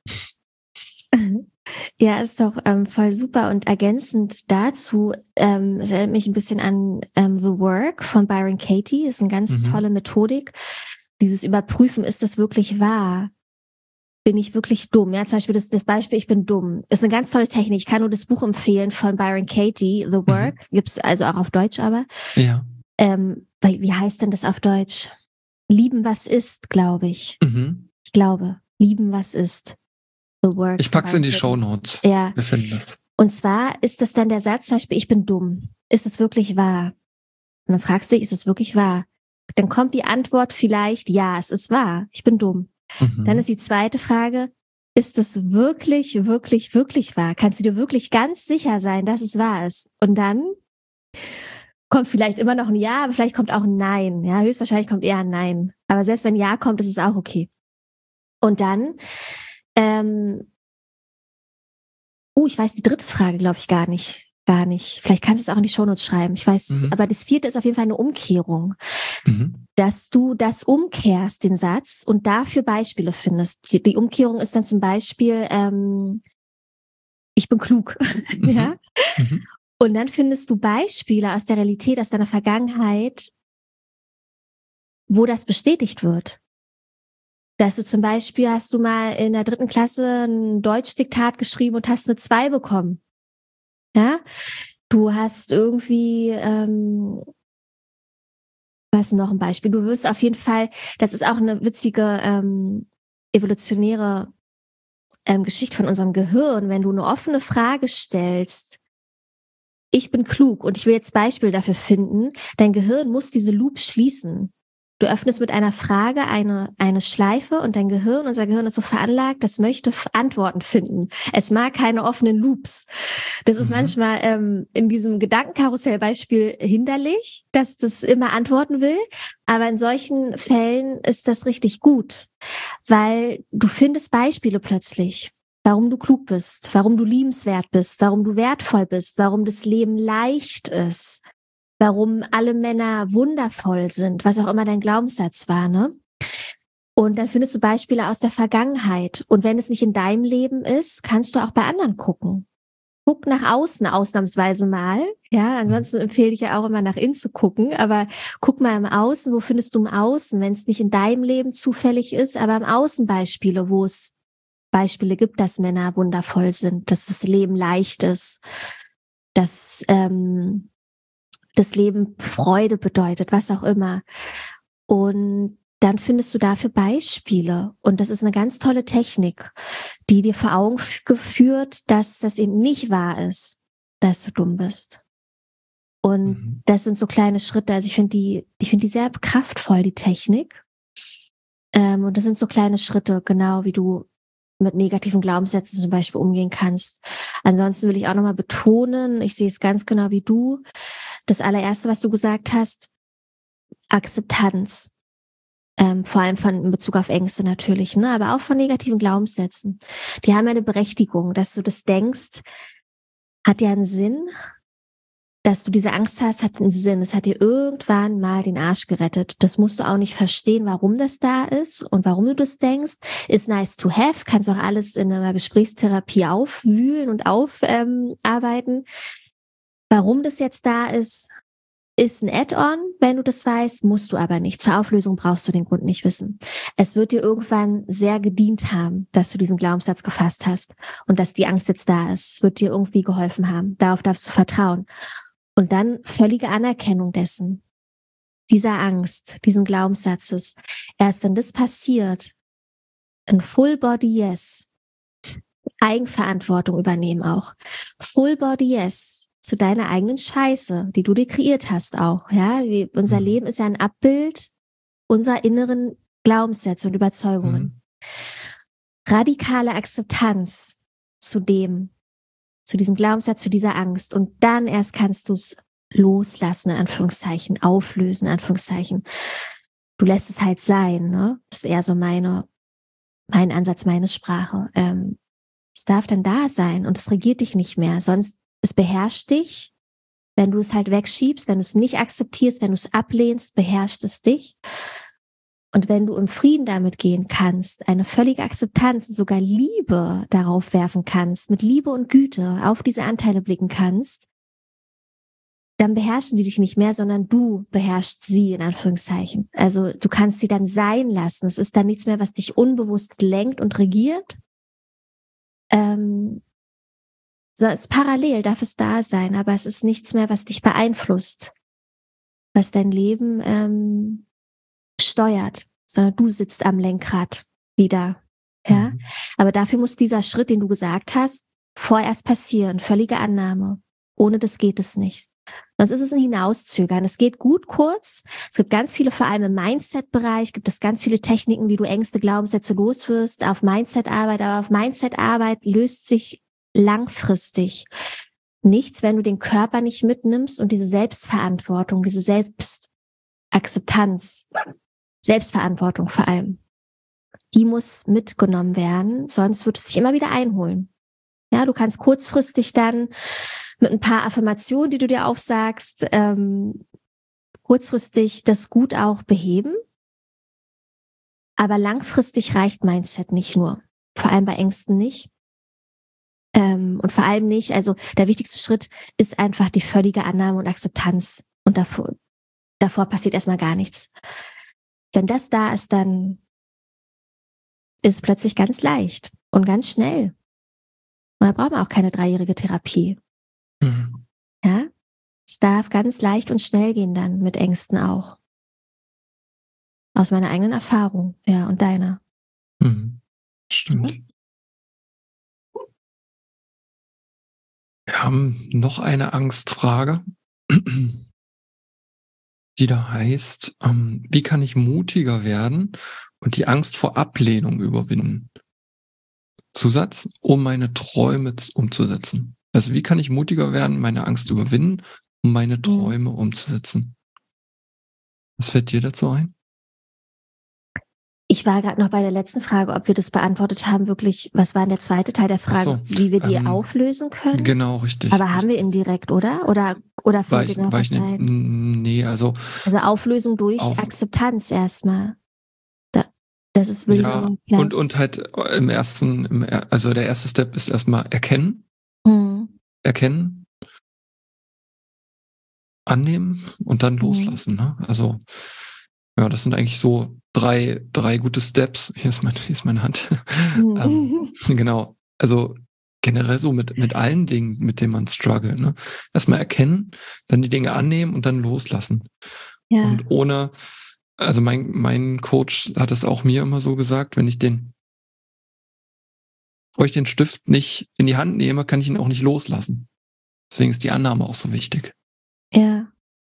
Speaker 2: Ja, ist doch ähm, voll super. Und ergänzend dazu, ähm, es erinnert mich ein bisschen an ähm, The Work von Byron Katie. Ist eine ganz mhm. tolle Methodik. Dieses Überprüfen, ist das wirklich wahr? Bin ich wirklich dumm? Ja, zum Beispiel das, das Beispiel, ich bin dumm. Ist eine ganz tolle Technik. Ich kann nur das Buch empfehlen von Byron Katie, The Work. Mhm. Gibt's also auch auf Deutsch, aber.
Speaker 1: Ja.
Speaker 2: Ähm, wie heißt denn das auf Deutsch? Lieben, was ist, glaube ich.
Speaker 1: Mhm.
Speaker 2: Ich glaube, lieben, was ist. The Work.
Speaker 1: Ich pack's in die Shownotes.
Speaker 2: Ja.
Speaker 1: Wir finden das.
Speaker 2: Und zwar ist das dann der Satz, zum Beispiel, ich bin dumm. Ist es wirklich wahr? Und dann fragst du dich, ist es wirklich wahr? Dann kommt die Antwort vielleicht, ja, es ist wahr. Ich bin dumm. Mhm. Dann ist die zweite Frage, ist es wirklich, wirklich, wirklich wahr? Kannst du dir wirklich ganz sicher sein, dass es wahr ist? Und dann kommt vielleicht immer noch ein Ja, aber vielleicht kommt auch ein Nein. Ja, höchstwahrscheinlich kommt eher ein Nein. Aber selbst wenn Ja kommt, ist es auch okay. Und dann, ähm, uh, ich weiß die dritte Frage, glaube ich, gar nicht. Gar nicht. Vielleicht kannst du es auch in die Shownotes schreiben. Ich weiß, mhm. aber das vierte ist auf jeden Fall eine Umkehrung. Mhm. Dass du das umkehrst, den Satz, und dafür Beispiele findest. Die, die Umkehrung ist dann zum Beispiel, ähm, ich bin klug. Mhm. Ja? Mhm. Und dann findest du Beispiele aus der Realität, aus deiner Vergangenheit, wo das bestätigt wird. Dass du zum Beispiel, hast du mal in der dritten Klasse ein Deutschdiktat geschrieben und hast eine zwei bekommen. Ja, du hast irgendwie, ähm, was noch ein Beispiel? Du wirst auf jeden Fall, das ist auch eine witzige ähm, evolutionäre ähm, Geschichte von unserem Gehirn, wenn du eine offene Frage stellst, ich bin klug und ich will jetzt Beispiel dafür finden, dein Gehirn muss diese Loop schließen. Du öffnest mit einer Frage eine, eine Schleife und dein Gehirn, unser Gehirn ist so veranlagt, das möchte Antworten finden. Es mag keine offenen Loops. Das ist mhm. manchmal ähm, in diesem Gedankenkarussellbeispiel hinderlich, dass das immer antworten will. Aber in solchen Fällen ist das richtig gut, weil du findest Beispiele plötzlich, warum du klug bist, warum du liebenswert bist, warum du wertvoll bist, warum das Leben leicht ist. Warum alle Männer wundervoll sind, was auch immer dein Glaubenssatz war, ne? Und dann findest du Beispiele aus der Vergangenheit. Und wenn es nicht in deinem Leben ist, kannst du auch bei anderen gucken. Guck nach außen ausnahmsweise mal. Ja, ansonsten empfehle ich ja auch immer nach innen zu gucken. Aber guck mal im Außen, wo findest du im Außen, wenn es nicht in deinem Leben zufällig ist, aber im Außen Beispiele, wo es Beispiele gibt, dass Männer wundervoll sind, dass das Leben leicht ist, dass ähm, das Leben Freude bedeutet, was auch immer. Und dann findest du dafür Beispiele. Und das ist eine ganz tolle Technik, die dir vor Augen geführt, dass das eben nicht wahr ist, dass du dumm bist. Und mhm. das sind so kleine Schritte. Also ich finde die, ich finde die sehr kraftvoll, die Technik. Ähm, und das sind so kleine Schritte, genau wie du mit negativen Glaubenssätzen zum Beispiel umgehen kannst. Ansonsten will ich auch nochmal betonen, ich sehe es ganz genau wie du, das allererste, was du gesagt hast, Akzeptanz. Ähm, vor allem von in Bezug auf Ängste natürlich, ne, aber auch von negativen Glaubenssätzen. Die haben eine Berechtigung, dass du das denkst, hat ja einen Sinn. Dass du diese Angst hast, hat einen Sinn. Es hat dir irgendwann mal den Arsch gerettet. Das musst du auch nicht verstehen, warum das da ist und warum du das denkst. Ist nice to have. Kannst auch alles in einer Gesprächstherapie aufwühlen und aufarbeiten. Ähm, Warum das jetzt da ist, ist ein Add-on, wenn du das weißt, musst du aber nicht. Zur Auflösung brauchst du den Grund nicht wissen. Es wird dir irgendwann sehr gedient haben, dass du diesen Glaubenssatz gefasst hast und dass die Angst jetzt da ist. Es wird dir irgendwie geholfen haben. Darauf darfst du vertrauen. Und dann völlige Anerkennung dessen, dieser Angst, diesen Glaubenssatzes. Erst wenn das passiert, ein Full Body Yes, Eigenverantwortung übernehmen auch. Full Body Yes zu deiner eigenen Scheiße, die du dir kreiert hast auch. Ja, wie, unser
Speaker 1: Mhm.
Speaker 2: Leben ist ja ein Abbild unserer inneren Glaubenssätze und Überzeugungen.
Speaker 1: Mhm.
Speaker 2: Radikale Akzeptanz zu dem, zu diesem Glaubenssatz, zu dieser Angst. Und dann erst kannst du es loslassen, in Anführungszeichen, auflösen, in Anführungszeichen. Du lässt es halt sein, ne? Das ist eher so meine, mein Ansatz, meine Sprache. Ähm, es darf dann da sein und es regiert dich nicht mehr. Sonst, es beherrscht dich. Wenn du es halt wegschiebst, wenn du es nicht akzeptierst, wenn du es ablehnst, beherrscht es dich. Und wenn du im Frieden damit gehen kannst, eine völlige Akzeptanz und sogar Liebe darauf werfen kannst, mit Liebe und Güte auf diese Anteile blicken kannst, dann beherrschen die dich nicht mehr, sondern du beherrschst sie, in Anführungszeichen. Also du kannst sie dann sein lassen. Es ist dann nichts mehr, was dich unbewusst lenkt und regiert. Ähm, so, es ist parallel, darf es da sein, aber es ist nichts mehr, was dich beeinflusst, was dein Leben ähm, steuert, sondern du sitzt am Lenkrad wieder. Ja,
Speaker 1: Mhm.
Speaker 2: aber dafür muss dieser Schritt, den du gesagt hast, vorerst passieren. Völlige Annahme. Ohne das geht es nicht. Sonst ist es ein Hinauszögern. Es geht gut kurz. Es gibt ganz viele, vor allem im Mindset-Bereich, gibt es ganz viele Techniken, wie du Ängste, Glaubenssätze loswirst, auf Mindset-Arbeit. Aber auf Mindset-Arbeit löst sich langfristig nichts, wenn du den Körper nicht mitnimmst und diese Selbstverantwortung, diese Selbstakzeptanz, Selbstverantwortung vor allem, die muss mitgenommen werden, sonst wird es dich immer wieder einholen. Ja, du kannst kurzfristig dann mit ein paar Affirmationen, die du dir aufsagst, ähm, kurzfristig das gut auch beheben. Aber langfristig reicht Mindset nicht nur. Vor allem bei Ängsten nicht. Ähm, und vor allem nicht, also der wichtigste Schritt ist einfach die völlige Annahme und Akzeptanz. Und davor, davor passiert erstmal gar nichts. Wenn das da ist, dann ist es plötzlich ganz leicht und ganz schnell. Und da braucht man auch keine dreijährige Therapie.
Speaker 1: Mhm.
Speaker 2: Ja, es darf ganz leicht und schnell gehen dann mit Ängsten auch. Aus meiner eigenen Erfahrung, ja, und deiner.
Speaker 1: Mhm. Stimmt. Wir haben noch eine Angstfrage, die da heißt, ähm, wie kann ich mutiger werden und die Angst vor Ablehnung überwinden? Zusatz, um meine Träume z- umzusetzen. Also wie kann ich mutiger werden, meine Angst überwinden, um meine Träume umzusetzen? Was fällt dir dazu ein?
Speaker 2: Ich war gerade noch bei der letzten Frage, ob wir das beantwortet haben, wirklich, was war denn der zweite Teil der
Speaker 1: Ach so,
Speaker 2: Frage, wie wir die
Speaker 1: ähm,
Speaker 2: auflösen können?
Speaker 1: Genau, richtig.
Speaker 2: Aber haben wir indirekt, oder? Oder, oder
Speaker 1: War
Speaker 2: fällt
Speaker 1: ich,
Speaker 2: dir noch
Speaker 1: war ich
Speaker 2: was
Speaker 1: ne,
Speaker 2: ein?
Speaker 1: nee, also
Speaker 2: Also Auflösung durch
Speaker 1: auf,
Speaker 2: Akzeptanz erstmal. Da, das ist, würde ich
Speaker 1: ja,
Speaker 2: nochmal
Speaker 1: und,
Speaker 2: vielleicht.
Speaker 1: und halt im ersten, im, er- also der erste Step ist erstmal erkennen,
Speaker 2: Hm,
Speaker 1: erkennen, annehmen und dann
Speaker 2: hm,
Speaker 1: loslassen, ne? Also, ja, das sind eigentlich so drei, drei gute Steps. Hier ist meine, hier ist meine Hand. ähm,
Speaker 2: hm.
Speaker 1: genau. Also generell so mit, mit allen Dingen, mit denen man struggelt, ne? Erstmal erkennen, dann die Dinge annehmen und dann loslassen.
Speaker 2: Ja,
Speaker 1: Und ohne, also mein, mein Coach hat es auch mir immer so gesagt, wenn ich den, wo ich den Stift nicht in die Hand nehme, kann ich ihn auch nicht loslassen. Deswegen ist die Annahme auch so wichtig.
Speaker 2: ja.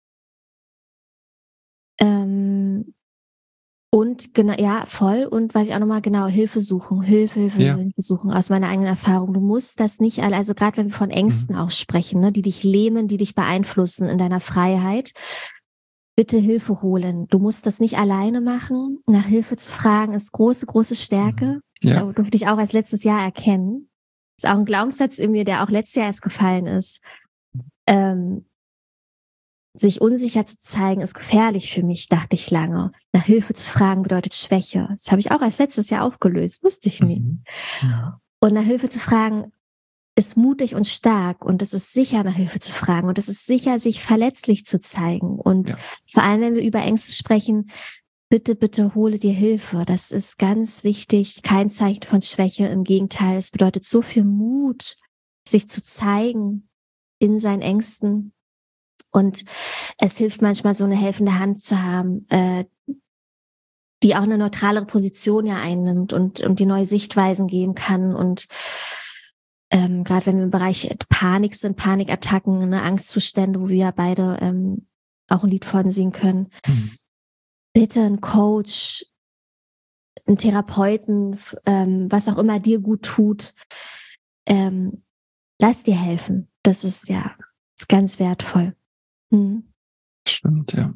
Speaker 2: Ähm, und genau, ja, voll. Und was ich auch nochmal genau, Hilfe suchen, Hilfe, Hilfe,
Speaker 1: Ja.
Speaker 2: Hilfe suchen aus meiner eigenen Erfahrung. Du musst das nicht alle, also gerade wenn wir von Ängsten
Speaker 1: Mhm.
Speaker 2: auch sprechen, ne, die dich lähmen, die dich beeinflussen in deiner Freiheit, bitte Hilfe holen. Du musst das nicht alleine machen. Nach Hilfe zu fragen ist große, große Stärke.
Speaker 1: Ja.
Speaker 2: Das durfte ich auch erst letztes Jahr erkennen. Ist auch ein Glaubenssatz in mir, der auch letztes Jahr erst gefallen ist. Ähm, sich unsicher zu zeigen, ist gefährlich für mich, dachte ich lange. Nach Hilfe zu fragen bedeutet Schwäche. Das habe ich auch erst letztes Jahr aufgelöst, wusste ich nicht.
Speaker 1: Mhm. Mhm.
Speaker 2: Und nach Hilfe zu fragen ist mutig und stark und es ist sicher, nach Hilfe zu fragen und es ist sicher, sich verletzlich zu zeigen. Und
Speaker 1: Ja.
Speaker 2: vor allem, wenn wir über Ängste sprechen, bitte, bitte hole dir Hilfe. Das ist ganz wichtig, kein Zeichen von Schwäche. Im Gegenteil, es bedeutet so viel Mut, sich zu zeigen in seinen Ängsten. Und es hilft manchmal, so eine helfende Hand zu haben, äh, die auch eine neutralere Position ja einnimmt und, und die neue Sichtweisen geben kann. Und ähm, gerade wenn wir im Bereich Panik sind, Panikattacken, ne, Angstzustände, wo wir ja beide ähm, auch ein Lied von singen können,
Speaker 1: Mhm.
Speaker 2: bitte einen Coach, einen Therapeuten, ähm, was auch immer dir gut tut, ähm, lass dir helfen. Das ist ja ist ganz wertvoll. Hm.
Speaker 1: Stimmt, ja.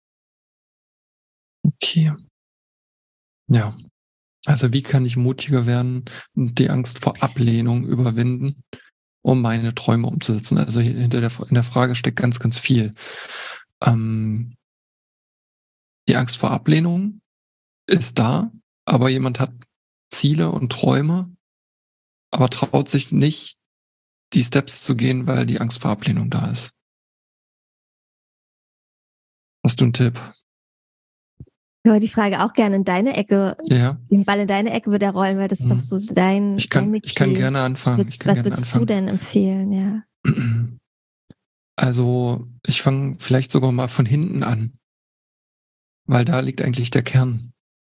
Speaker 1: Okay. Ja. Also wie kann ich mutiger werden und die Angst vor Ablehnung überwinden, um meine Träume umzusetzen? Also hinter der, in der Frage steckt ganz, ganz viel. Ähm, die Angst vor Ablehnung ist da, aber jemand hat Ziele und Träume, aber traut sich nicht, die Steps zu gehen, weil die Angst vor Ablehnung da ist. Hast du einen Tipp?
Speaker 2: Ich würde die Frage auch gerne in deine Ecke,
Speaker 1: Ja.
Speaker 2: den Ball in deine Ecke würde er rollen, weil das ist doch
Speaker 1: Mhm.
Speaker 2: so dein,
Speaker 1: Ich
Speaker 2: dein
Speaker 1: kann,
Speaker 2: Metier.
Speaker 1: ich kann gerne
Speaker 2: Was
Speaker 1: anfangen. Ich
Speaker 2: würdest,
Speaker 1: kann
Speaker 2: was
Speaker 1: gerne
Speaker 2: würdest du
Speaker 1: anfangen.
Speaker 2: denn empfehlen, ja?
Speaker 1: Also ich fange vielleicht sogar mal von hinten an, weil da liegt eigentlich der Kern.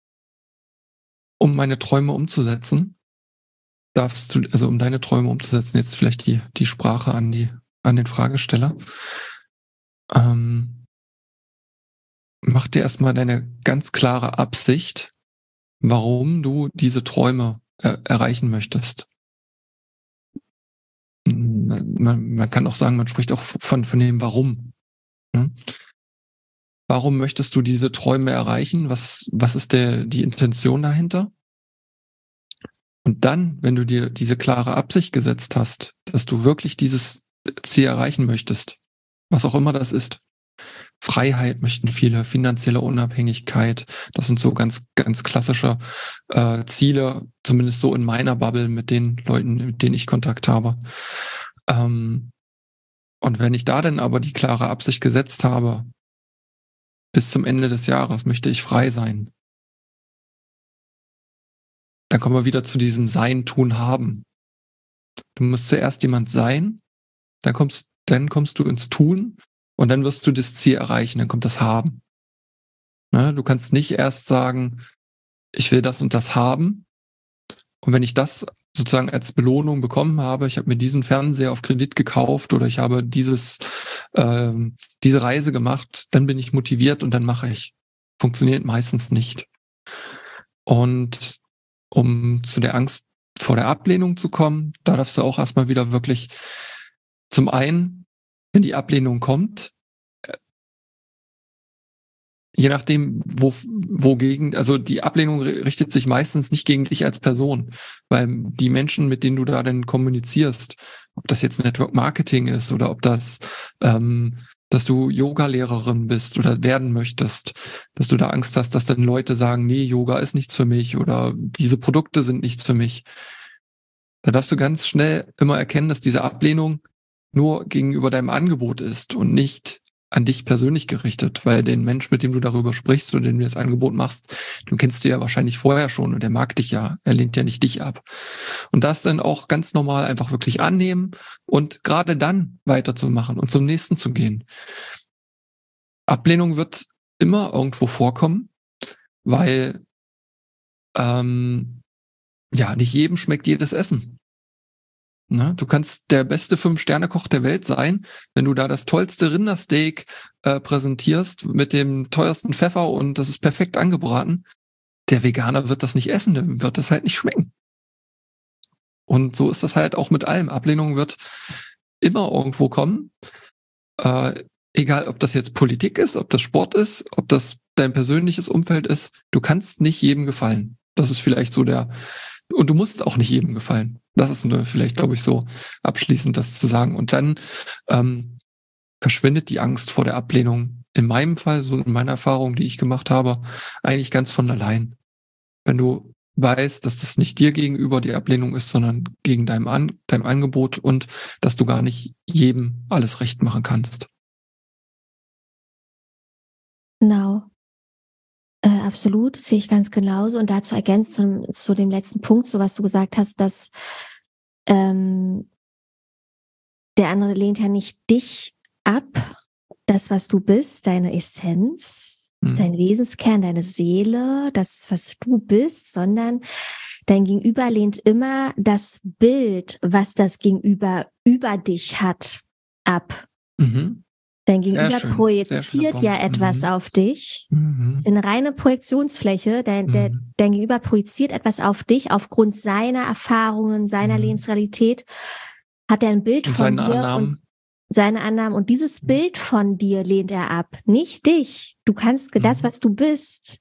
Speaker 1: Um meine Träume umzusetzen, darfst du, also um deine Träume umzusetzen, jetzt vielleicht die, die Sprache an die, an den Fragesteller. Ähm, mach dir erstmal deine ganz klare Absicht, warum du diese Träume äh, erreichen möchtest. Man, man kann auch sagen, man spricht auch von, von dem Warum. Ne? Warum möchtest du diese Träume erreichen? Was, was ist der, die Intention dahinter? Und dann, wenn du dir diese klare Absicht gesetzt hast, dass du wirklich dieses Ziel erreichen möchtest, was auch immer das ist, Freiheit möchten viele, finanzielle Unabhängigkeit, das sind so ganz, ganz klassische äh, Ziele, zumindest so in meiner Bubble mit den Leuten, mit denen ich Kontakt habe. Ähm, und wenn ich da dann aber die klare Absicht gesetzt habe, bis zum Ende des Jahres möchte ich frei sein, dann kommen wir wieder zu diesem Sein, Tun, Haben. Du musst zuerst jemand sein, dann kommst, dann kommst du ins Tun und dann wirst du das Ziel erreichen, dann kommt das Haben. Ne? Du kannst nicht erst sagen, ich will das und das haben. Und wenn ich das sozusagen als Belohnung bekommen habe, ich habe mir diesen Fernseher auf Kredit gekauft oder ich habe dieses, ähm, diese Reise gemacht, dann bin ich motiviert und dann mache ich. Funktioniert meistens nicht. Und um zu der Angst vor der Ablehnung zu kommen, da darfst du auch erstmal wieder wirklich zum einen, wenn die Ablehnung kommt, je nachdem, wo, wogegen, also die Ablehnung richtet sich meistens nicht gegen dich als Person, weil die Menschen, mit denen du da denn kommunizierst, ob das jetzt Network Marketing ist oder ob das, ähm, dass du Yoga-Lehrerin bist oder werden möchtest, dass du da Angst hast, dass dann Leute sagen, nee, Yoga ist nichts für mich oder diese Produkte sind nichts für mich. Da darfst du ganz schnell immer erkennen, dass diese Ablehnung nur gegenüber deinem Angebot ist und nicht an dich persönlich gerichtet, weil den Mensch, mit dem du darüber sprichst oder dem du das Angebot machst, du kennst du ja wahrscheinlich vorher schon und der mag dich ja, er lehnt ja nicht dich ab. Und das dann auch ganz normal einfach wirklich annehmen und gerade dann weiterzumachen und zum nächsten zu gehen. Ablehnung wird immer irgendwo vorkommen, weil ähm, ja, nicht jedem schmeckt jedes Essen. Ne? Du kannst der beste Fünf-Sterne-Koch der Welt sein, wenn du da das tollste Rindersteak äh, präsentierst mit dem teuersten Pfeffer und das ist perfekt angebraten. Der Veganer wird das nicht essen, dem wird das halt nicht schmecken. Und so ist das halt auch mit allem. Ablehnung wird immer irgendwo kommen. Äh, egal, ob das jetzt Politik ist, ob das Sport ist, ob das dein persönliches Umfeld ist. Du kannst nicht jedem gefallen. Das ist vielleicht so der, und du musst auch nicht jedem gefallen. Das ist vielleicht, glaube ich, so abschließend das zu sagen. Und dann ähm, verschwindet die Angst vor der Ablehnung. In meinem Fall, so in meiner Erfahrung, die ich gemacht habe, eigentlich ganz von allein. Wenn du weißt, dass das nicht dir gegenüber die Ablehnung ist, sondern gegen deinem, An deinem Angebot und dass du gar nicht jedem alles recht machen kannst.
Speaker 2: Genau. Äh, absolut, sehe ich ganz genauso. Und dazu ergänzt zu, zu dem letzten Punkt, so was du gesagt hast, dass ähm, der andere lehnt ja nicht dich ab, das, was du bist, deine Essenz, hm. dein Wesenskern, deine Seele, das, was du bist, sondern dein Gegenüber lehnt immer das Bild, was das Gegenüber über dich hat, ab.
Speaker 1: Mhm.
Speaker 2: Dein Gegenüber projiziert ja etwas
Speaker 1: mhm.
Speaker 2: auf dich.
Speaker 1: Mhm.
Speaker 2: Das ist eine reine Projektionsfläche. Dein, mhm. der, dein Gegenüber projiziert etwas auf dich aufgrund seiner Erfahrungen, seiner mhm. Lebensrealität. Hat er ein Bild
Speaker 1: und
Speaker 2: von
Speaker 1: seine
Speaker 2: dir
Speaker 1: Annahmen.
Speaker 2: und seine Annahmen. Und dieses mhm. Bild von dir lehnt er ab. Nicht dich. Du kannst, mhm. das, was du bist,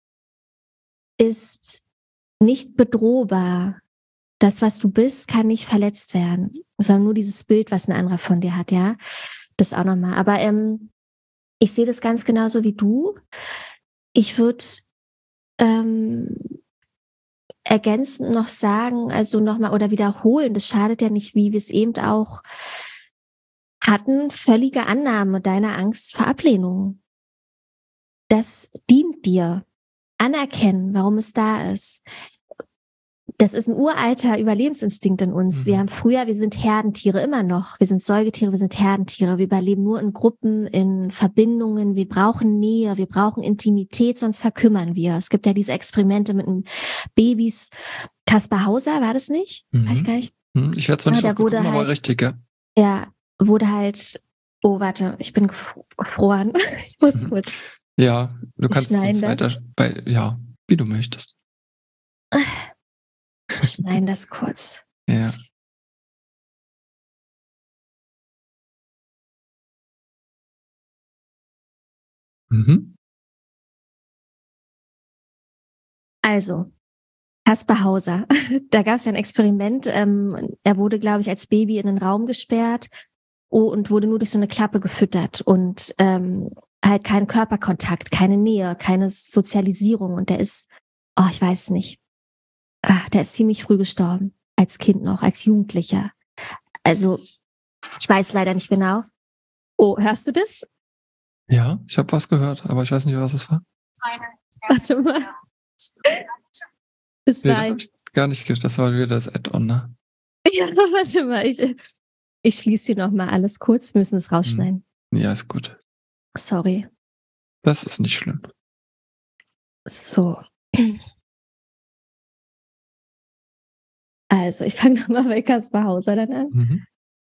Speaker 2: ist nicht bedrohbar. Das, was du bist, kann nicht verletzt werden. Sondern nur dieses Bild, was ein anderer von dir hat, ja. Das auch nochmal. Aber ähm, ich sehe das ganz genauso wie du. Ich würde ähm, ergänzend noch sagen, also nochmal oder wiederholen, das schadet ja nicht, wie wir es eben auch hatten, völlige Annahme deiner Angst vor Ablehnung. Das dient dir. Anerkennen, warum es da ist. Das ist ein uralter Überlebensinstinkt in uns. Mhm. Wir haben früher, wir sind Herdentiere immer noch. Wir sind Säugetiere, wir sind Herdentiere. Wir überleben nur in Gruppen, in Verbindungen. Wir brauchen Nähe, wir brauchen Intimität, sonst verkümmern wir. Es gibt ja diese Experimente mit Babys. Kaspar Hauser, war das nicht?
Speaker 1: Mhm.
Speaker 2: Weiß ich gar nicht.
Speaker 1: Ich werde es noch nicht
Speaker 2: ja,
Speaker 1: aufgekommen,
Speaker 2: halt,
Speaker 1: aber richtig, ja.
Speaker 2: Ja, wurde halt, oh, warte, ich bin gefroren. Ich muss mhm. kurz.
Speaker 1: Ja, du kannst es weiter, bei, ja, wie du möchtest.
Speaker 2: Schneiden das kurz.
Speaker 1: Ja. Mhm.
Speaker 2: Also, Kaspar Hauser. Da gab es ein Experiment. Ähm, er wurde, glaube ich, als Baby in einen Raum gesperrt oh, und wurde nur durch so eine Klappe gefüttert und ähm, halt kein Körperkontakt, keine Nähe, keine Sozialisierung. Und der ist, oh, ich weiß nicht, ach, der ist ziemlich früh gestorben. Als Kind noch, als Jugendlicher. Also, ich weiß leider nicht genau. Oh, hörst du das?
Speaker 1: Ja, ich habe was gehört, aber ich weiß nicht, was es war.
Speaker 2: Warte mal. Das,
Speaker 1: nee,
Speaker 2: war
Speaker 1: das habe ich gar nicht gehört. Das war wieder das Add-on, ne?
Speaker 2: Ja, warte mal. Ich, ich schließe hier nochmal alles kurz. Wir müssen es rausschneiden.
Speaker 1: Ja, ist gut.
Speaker 2: Sorry.
Speaker 1: Das ist nicht schlimm.
Speaker 2: So. Also, ich fange nochmal bei Kaspar Hauser dann an.
Speaker 1: Mhm.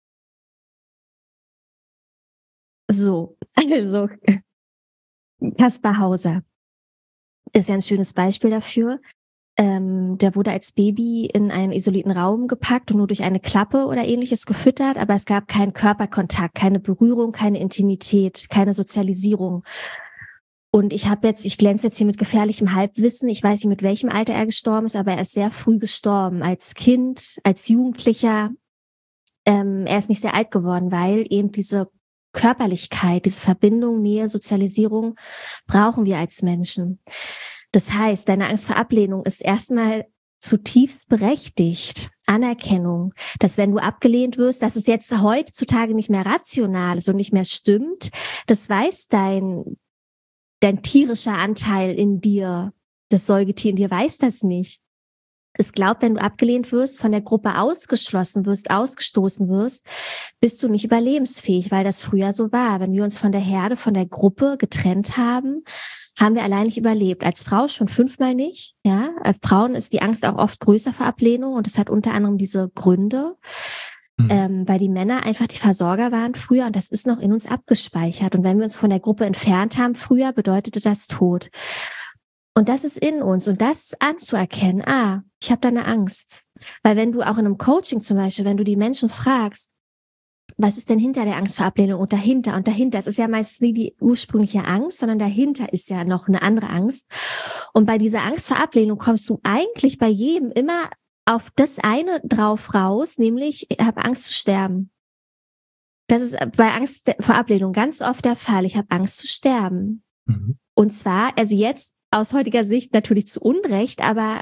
Speaker 2: So, also, Kaspar Hauser ist ja ein schönes Beispiel dafür. Ähm, der wurde als Baby in einen isolierten Raum gepackt und nur durch eine Klappe oder ähnliches gefüttert, aber es gab keinen Körperkontakt, keine Berührung, keine Intimität, keine Sozialisierung. Und ich habe jetzt, ich glänze jetzt hier mit gefährlichem Halbwissen. Ich weiß nicht, mit welchem Alter er gestorben ist, aber er ist sehr früh gestorben. Als Kind, als Jugendlicher. Ähm, er ist nicht sehr alt geworden, weil eben diese Körperlichkeit, diese Verbindung, Nähe, Sozialisierung brauchen wir als Menschen. Das heißt, deine Angst vor Ablehnung ist erstmal zutiefst berechtigt. Anerkennung, dass wenn du abgelehnt wirst, dass es jetzt heutzutage nicht mehr rational ist und nicht mehr stimmt, das weiß dein Dein tierischer Anteil in dir, das Säugetier in dir weiß das nicht. Es glaubt, wenn du abgelehnt wirst, von der Gruppe ausgeschlossen wirst, ausgestoßen wirst, bist du nicht überlebensfähig, weil das früher so war. Wenn wir uns von der Herde, von der Gruppe getrennt haben, haben wir allein nicht überlebt. Als Frau schon fünfmal nicht. Ja, als Frauen ist die Angst auch oft größer vor Ablehnung und das hat unter anderem diese Gründe. Mhm. Ähm, weil die Männer einfach die Versorger waren früher und das ist noch in uns abgespeichert. Und wenn wir uns von der Gruppe entfernt haben früher, bedeutete das Tod. Und das ist in uns. Und das anzuerkennen, ah, ich habe da eine Angst. Weil wenn du auch in einem Coaching zum Beispiel, wenn du die Menschen fragst, was ist denn hinter der Angst vor Ablehnung und dahinter und dahinter, es ist ja meist nie die ursprüngliche Angst, sondern dahinter ist ja noch eine andere Angst. Und bei dieser Angst vor Ablehnung kommst du eigentlich bei jedem immer auf das eine drauf raus, nämlich ich habe Angst zu sterben. Das ist bei Angst vor Ablehnung ganz oft der Fall. Ich habe Angst zu sterben. Mhm. Und zwar, also jetzt aus heutiger Sicht natürlich zu Unrecht, aber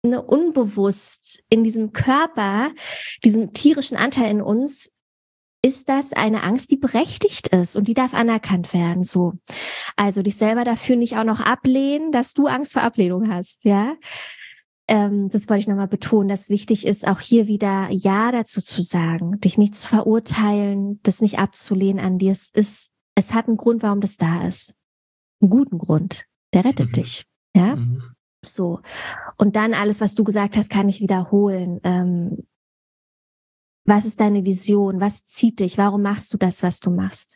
Speaker 2: ne, unbewusst in diesem Körper, diesem tierischen Anteil in uns, ist das eine Angst, die berechtigt ist und die darf anerkannt werden, so. Also dich selber dafür nicht auch noch ablehnen, dass du Angst vor Ablehnung hast, ja. Ähm, das wollte ich nochmal betonen, dass wichtig ist, auch hier wieder Ja dazu zu sagen, dich nicht zu verurteilen, das nicht abzulehnen an dir. Es ist, es hat einen Grund, warum das da ist. Einen guten Grund. Der rettet
Speaker 1: Mhm.
Speaker 2: dich, ja.
Speaker 1: Mhm.
Speaker 2: So. Und dann alles, was du gesagt hast, kann ich wiederholen. Ähm, Was ist deine Vision? Was zieht dich? Warum machst du das, was du machst?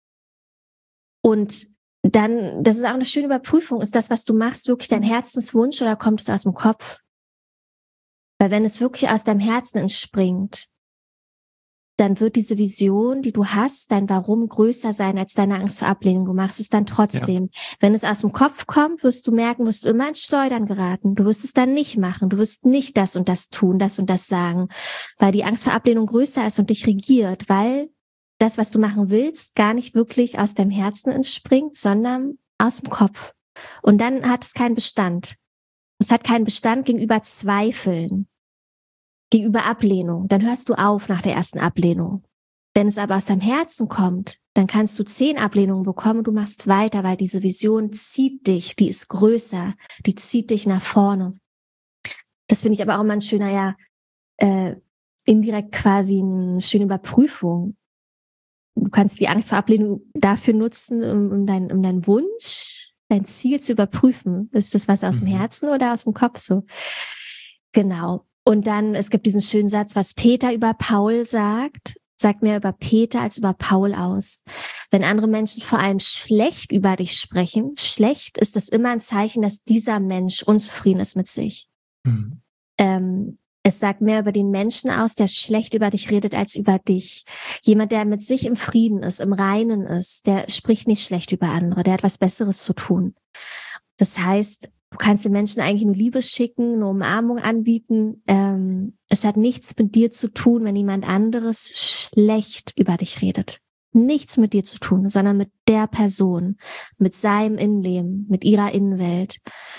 Speaker 2: Und dann, das ist auch eine schöne Überprüfung. Ist das, was du machst, wirklich dein Herzenswunsch oder kommt es aus dem Kopf? Weil wenn es wirklich aus deinem Herzen entspringt, dann wird diese Vision, die du hast, dein Warum größer sein als deine Angst vor Ablehnung. Du machst es dann trotzdem. Ja. Wenn es aus dem Kopf kommt, wirst du merken, wirst du immer ins Schleudern geraten. Du wirst es dann nicht machen. Du wirst nicht das und das tun, das und das sagen, weil die Angst vor Ablehnung größer ist und dich regiert, weil das, was du machen willst, gar nicht wirklich aus deinem Herzen entspringt, sondern aus dem Kopf. Und dann hat es keinen Bestand. Es hat keinen Bestand gegenüber Zweifeln, gegenüber Ablehnung. Dann hörst du auf nach der ersten Ablehnung. Wenn es aber aus deinem Herzen kommt, dann kannst du zehn Ablehnungen bekommen und du machst weiter, weil diese Vision zieht dich, die ist größer, die zieht dich nach vorne. Das finde ich aber auch immer ein schöner, ja, äh, indirekt quasi eine schöne Überprüfung. Du kannst die Angst vor Ablehnung dafür nutzen, um, um, dein, um deinen Wunsch, dein Ziel zu überprüfen. Ist das was aus mhm. dem Herzen oder aus dem Kopf so? Genau. Und dann, es gibt diesen schönen Satz, was Peter über Paul sagt, sagt mehr über Peter als über Paul aus. Wenn andere Menschen vor allem schlecht über dich sprechen, schlecht, ist das immer ein Zeichen, dass dieser Mensch unzufrieden ist mit sich. Mhm. Ähm, es sagt mehr über den Menschen aus, der schlecht über dich redet, als über dich. Jemand, der mit sich im Frieden ist, im Reinen ist, der spricht nicht schlecht über andere, der hat was Besseres zu tun. Das heißt, du kannst den Menschen eigentlich nur Liebe schicken, eine Umarmung anbieten. Ähm, es hat nichts mit dir zu tun, wenn jemand anderes schlecht über dich redet. Nichts mit dir zu tun, sondern mit der Person, mit seinem Innenleben, mit ihrer Innenwelt.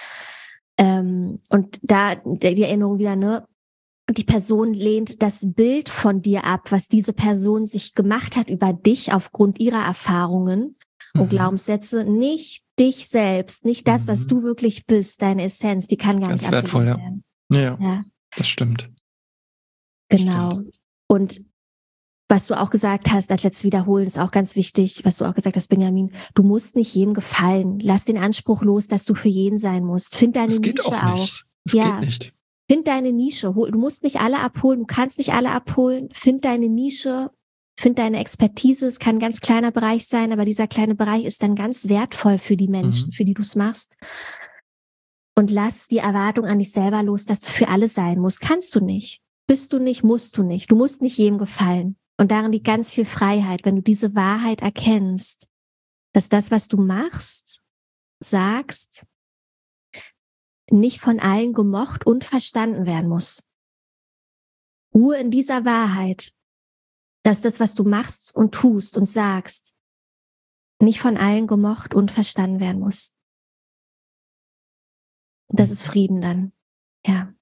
Speaker 2: Ähm, und da die Erinnerung wieder, ne? Die Person lehnt das Bild von dir ab, was diese Person sich gemacht hat über dich aufgrund ihrer Erfahrungen und mhm. Glaubenssätze, nicht dich selbst, nicht das, mhm. was du wirklich bist, deine Essenz, die kann gar
Speaker 1: Ganz
Speaker 2: nicht
Speaker 1: wertvoll, ja.
Speaker 2: werden.
Speaker 1: Ja, ja, das stimmt.
Speaker 2: Genau.
Speaker 1: Das stimmt.
Speaker 2: Und was du auch gesagt hast, als letztes wiederholen, ist auch ganz wichtig, was du auch gesagt hast, Benjamin, du musst nicht jedem gefallen. Lass den Anspruch los, dass du für jeden sein musst. Find deine
Speaker 1: das geht
Speaker 2: Nische
Speaker 1: auch. Nicht.
Speaker 2: auch.
Speaker 1: Das
Speaker 2: ja.
Speaker 1: geht nicht.
Speaker 2: Find deine Nische. Du musst nicht alle abholen, du kannst nicht alle abholen. Find deine Nische, find deine Expertise. Es kann ein ganz kleiner Bereich sein, aber dieser kleine Bereich ist dann ganz wertvoll für die Menschen, mhm. für die du es machst. Und lass die Erwartung an dich selber los, dass du für alle sein musst. Kannst du nicht. Bist du nicht, musst du nicht. Du musst nicht jedem gefallen. Und darin liegt ganz viel Freiheit, wenn du diese Wahrheit erkennst, dass das, was du machst, sagst, nicht von allen gemocht und verstanden werden muss. Ruhe in dieser Wahrheit, dass das, was du machst und tust und sagst, nicht von allen gemocht und verstanden werden muss. Das ist Frieden dann, ja.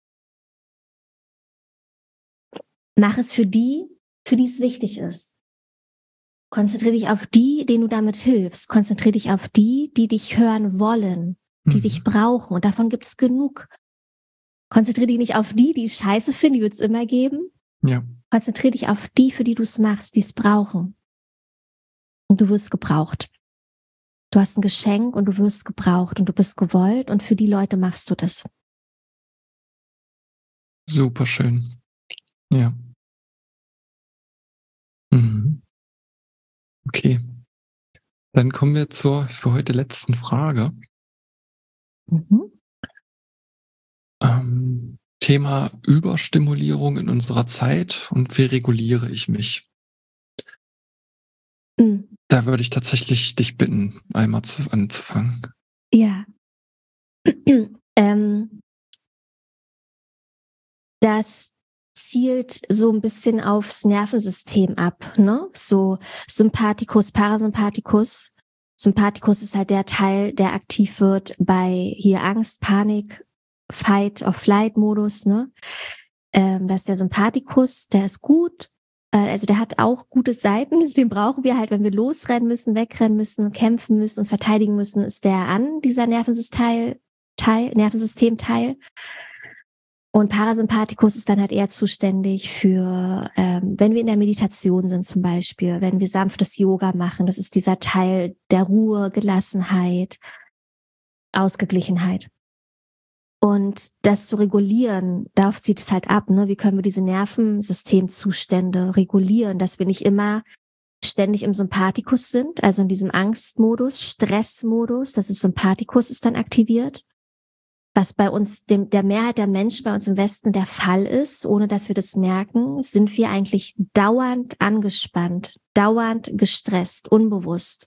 Speaker 2: Mach es für die, für die es wichtig ist. Konzentriere dich auf die, denen du damit hilfst. Konzentriere dich auf die, die dich hören wollen, die mhm. dich brauchen. Und davon gibt es genug. Konzentriere dich nicht auf die, die es scheiße finden, die wird es immer geben.
Speaker 1: Ja.
Speaker 2: Konzentriere dich auf die, für die du es machst, die es brauchen. Und du wirst gebraucht. Du hast ein Geschenk und du wirst gebraucht und du bist gewollt und für die Leute machst du das.
Speaker 1: Super schön. Ja. Mhm. Okay. Dann kommen wir zur für heute letzten Frage. Mhm. Ähm, Thema Überstimulierung in unserer Zeit und wie reguliere ich mich? Mhm. Da würde ich tatsächlich dich bitten, einmal zu, anzufangen.
Speaker 2: Ja. ähm, das zielt so ein bisschen aufs Nervensystem ab, ne? So Sympathikus, Parasympathikus. Sympathikus ist halt der Teil, der aktiv wird bei hier Angst, Panik, Fight-or-Flight-Modus, ne? Ähm, das ist der Sympathikus, der ist gut. Äh, also der hat auch gute Seiten. Den brauchen wir halt, wenn wir losrennen müssen, wegrennen müssen, kämpfen müssen, uns verteidigen müssen, ist der an, dieser Nervensystem, Teil, Nervensystemteil. Und Parasympathikus ist dann halt eher zuständig für, ähm, wenn wir in der Meditation sind zum Beispiel, wenn wir sanftes Yoga machen, das ist dieser Teil der Ruhe, Gelassenheit, Ausgeglichenheit. Und das zu regulieren, darauf zieht es halt ab, ne? Wie können wir diese Nervensystemzustände regulieren, dass wir nicht immer ständig im Sympathikus sind, also in diesem Angstmodus, Stressmodus, das ist Sympathikus ist dann aktiviert, was bei uns, dem, der Mehrheit der Menschen bei uns im Westen der Fall ist, ohne dass wir das merken, sind wir eigentlich dauernd angespannt, dauernd gestresst, unbewusst.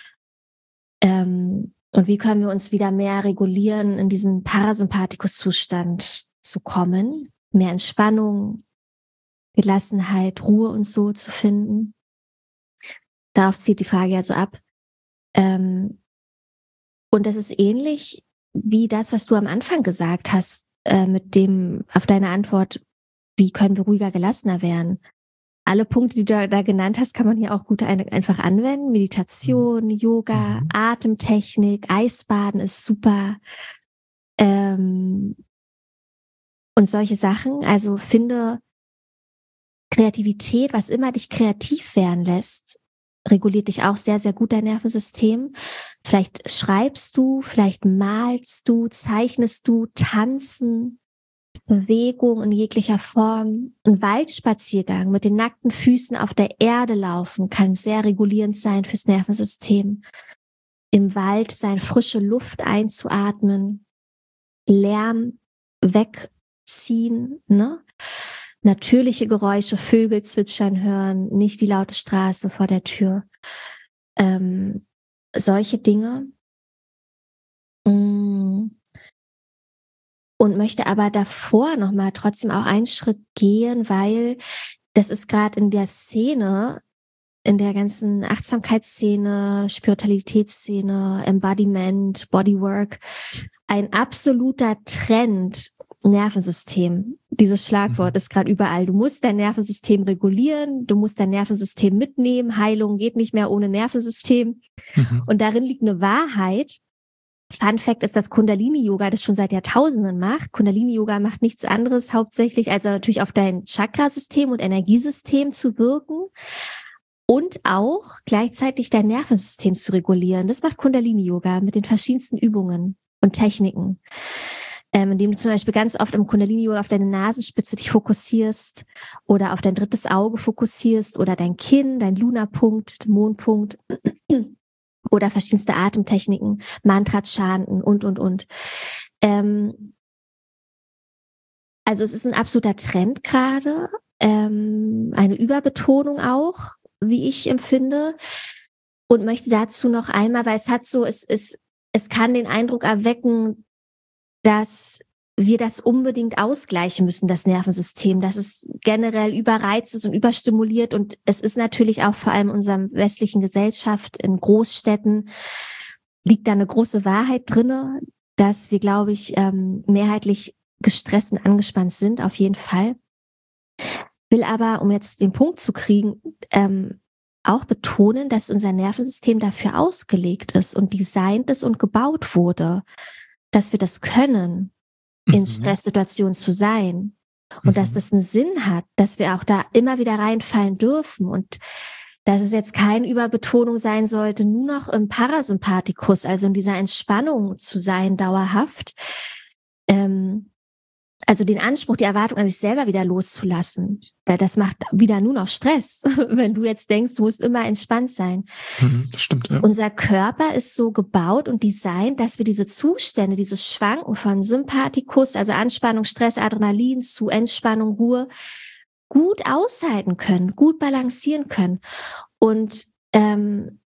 Speaker 2: Ähm, Und wie können wir uns wieder mehr regulieren, in diesen Parasympathikus-Zustand zu kommen, mehr Entspannung, Gelassenheit, Ruhe und so zu finden. Darauf zieht die Frage also ab. Und das ist ähnlich wie das, was du am Anfang gesagt hast, mit dem, auf deine Antwort, wie können wir ruhiger, gelassener werden. Alle Punkte, die du da genannt hast, kann man hier auch gut einfach anwenden. Meditation, Yoga, mhm. Atemtechnik, Eisbaden ist super. Ähm, und solche Sachen. Also finde Kreativität, was immer dich kreativ werden lässt, reguliert dich auch sehr, sehr gut dein Nervensystem. Vielleicht schreibst du, vielleicht malst du, zeichnest du, tanzen, Bewegung in jeglicher Form. Ein Waldspaziergang mit den nackten Füßen auf der Erde laufen kann sehr regulierend sein fürs Nervensystem. Im Wald sein, frische Luft einzuatmen, Lärm wegziehen, ne? Natürliche Geräusche, Vögel zwitschern hören, nicht die laute Straße vor der Tür. Ähm, solche Dinge. Mm. Und möchte aber davor nochmal trotzdem auch einen Schritt gehen, weil das ist gerade in der Szene, in der ganzen Achtsamkeitsszene, Spiritualitätsszene, Embodiment, Bodywork, ein absoluter Trend, Nervensystem. Dieses Schlagwort mhm. ist gerade überall. Du musst dein Nervensystem regulieren, du musst dein Nervensystem mitnehmen, Heilung geht nicht mehr ohne Nervensystem. Mhm. Und darin liegt eine Wahrheit. Fun Fact ist, dass Kundalini-Yoga das schon seit Jahrtausenden macht. Kundalini-Yoga macht nichts anderes hauptsächlich, als natürlich auf dein Chakrasystem und Energiesystem zu wirken und auch gleichzeitig dein Nervensystem zu regulieren. Das macht Kundalini-Yoga mit den verschiedensten Übungen und Techniken, ähm, indem du zum Beispiel ganz oft im Kundalini-Yoga auf deine Nasenspitze dich fokussierst oder auf dein drittes Auge fokussierst oder dein Kinn, dein Lunapunkt, Mondpunkt oder verschiedenste Atemtechniken, Mantras chanten und, und, und. Ähm, also es ist ein absoluter Trend gerade, ähm, eine Überbetonung auch, wie ich empfinde, und möchte dazu noch einmal, weil es hat so, es, es, es kann den Eindruck erwecken, dass wir das unbedingt ausgleichen müssen, das Nervensystem, dass es generell überreizt ist und überstimuliert. Und es ist natürlich auch vor allem in unserer westlichen Gesellschaft, in Großstädten, liegt da eine große Wahrheit drinne, dass wir, glaube ich, ähm, mehrheitlich gestresst und angespannt sind, auf jeden Fall. Will aber, um jetzt den Punkt zu kriegen, ähm, auch betonen, dass unser Nervensystem dafür ausgelegt ist und designt ist und gebaut wurde, dass wir das können, in mhm. Stresssituationen zu sein. Und mhm. dass das einen Sinn hat, dass wir auch da immer wieder reinfallen dürfen und dass es jetzt keine Überbetonung sein sollte, nur noch im Parasympathikus, also in dieser Entspannung zu sein, dauerhaft. Ähm, also den Anspruch, die Erwartung an sich selber wieder loszulassen. Das macht wieder nur noch Stress, wenn du jetzt denkst, du musst immer entspannt sein.
Speaker 1: Mhm, das stimmt, ja.
Speaker 2: Unser Körper ist so gebaut und designt, dass wir diese Zustände, dieses Schwanken von Sympathikus, also Anspannung, Stress, Adrenalin zu Entspannung, Ruhe, gut aushalten können, gut balancieren können. Und ähm,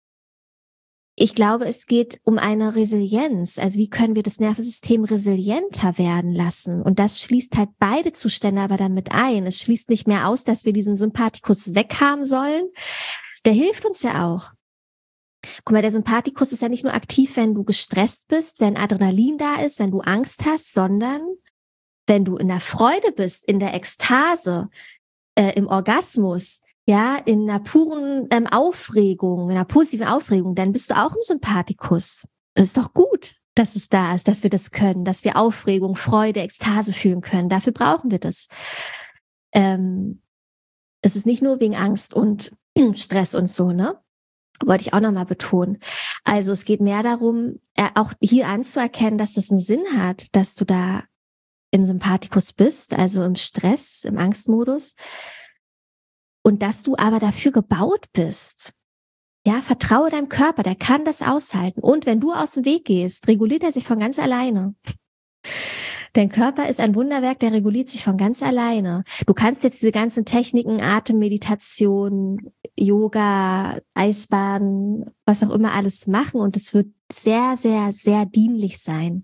Speaker 2: ich glaube, es geht um eine Resilienz. Also wie können wir das Nervensystem resilienter werden lassen? Und das schließt halt beide Zustände aber damit ein. Es schließt nicht mehr aus, dass wir diesen Sympathikus weghaben sollen. Der hilft uns ja auch. Guck mal, der Sympathikus ist ja nicht nur aktiv, wenn du gestresst bist, wenn Adrenalin da ist, wenn du Angst hast, sondern wenn du in der Freude bist, in der Ekstase, äh, im Orgasmus, ja, in einer puren ähm, Aufregung, in einer positiven Aufregung, dann bist du auch im Sympathikus. Das ist doch gut, dass es da ist, dass wir das können, dass wir Aufregung, Freude, Ekstase fühlen können. Dafür brauchen wir das. Ähm, das ist nicht nur wegen Angst und Stress und so, ne? Wollte ich auch nochmal betonen. Also es geht mehr darum, äh, auch hier anzuerkennen, dass das einen Sinn hat, dass du da im Sympathikus bist, also im Stress, im Angstmodus. Und dass du aber dafür gebaut bist. Ja, vertraue deinem Körper, der kann das aushalten. Und wenn du aus dem Weg gehst, reguliert er sich von ganz alleine. Dein Körper ist ein Wunderwerk, der reguliert sich von ganz alleine. Du kannst jetzt diese ganzen Techniken, Atemmeditation, Yoga, Eisbaden, was auch immer alles machen und es wird sehr, sehr, sehr dienlich sein.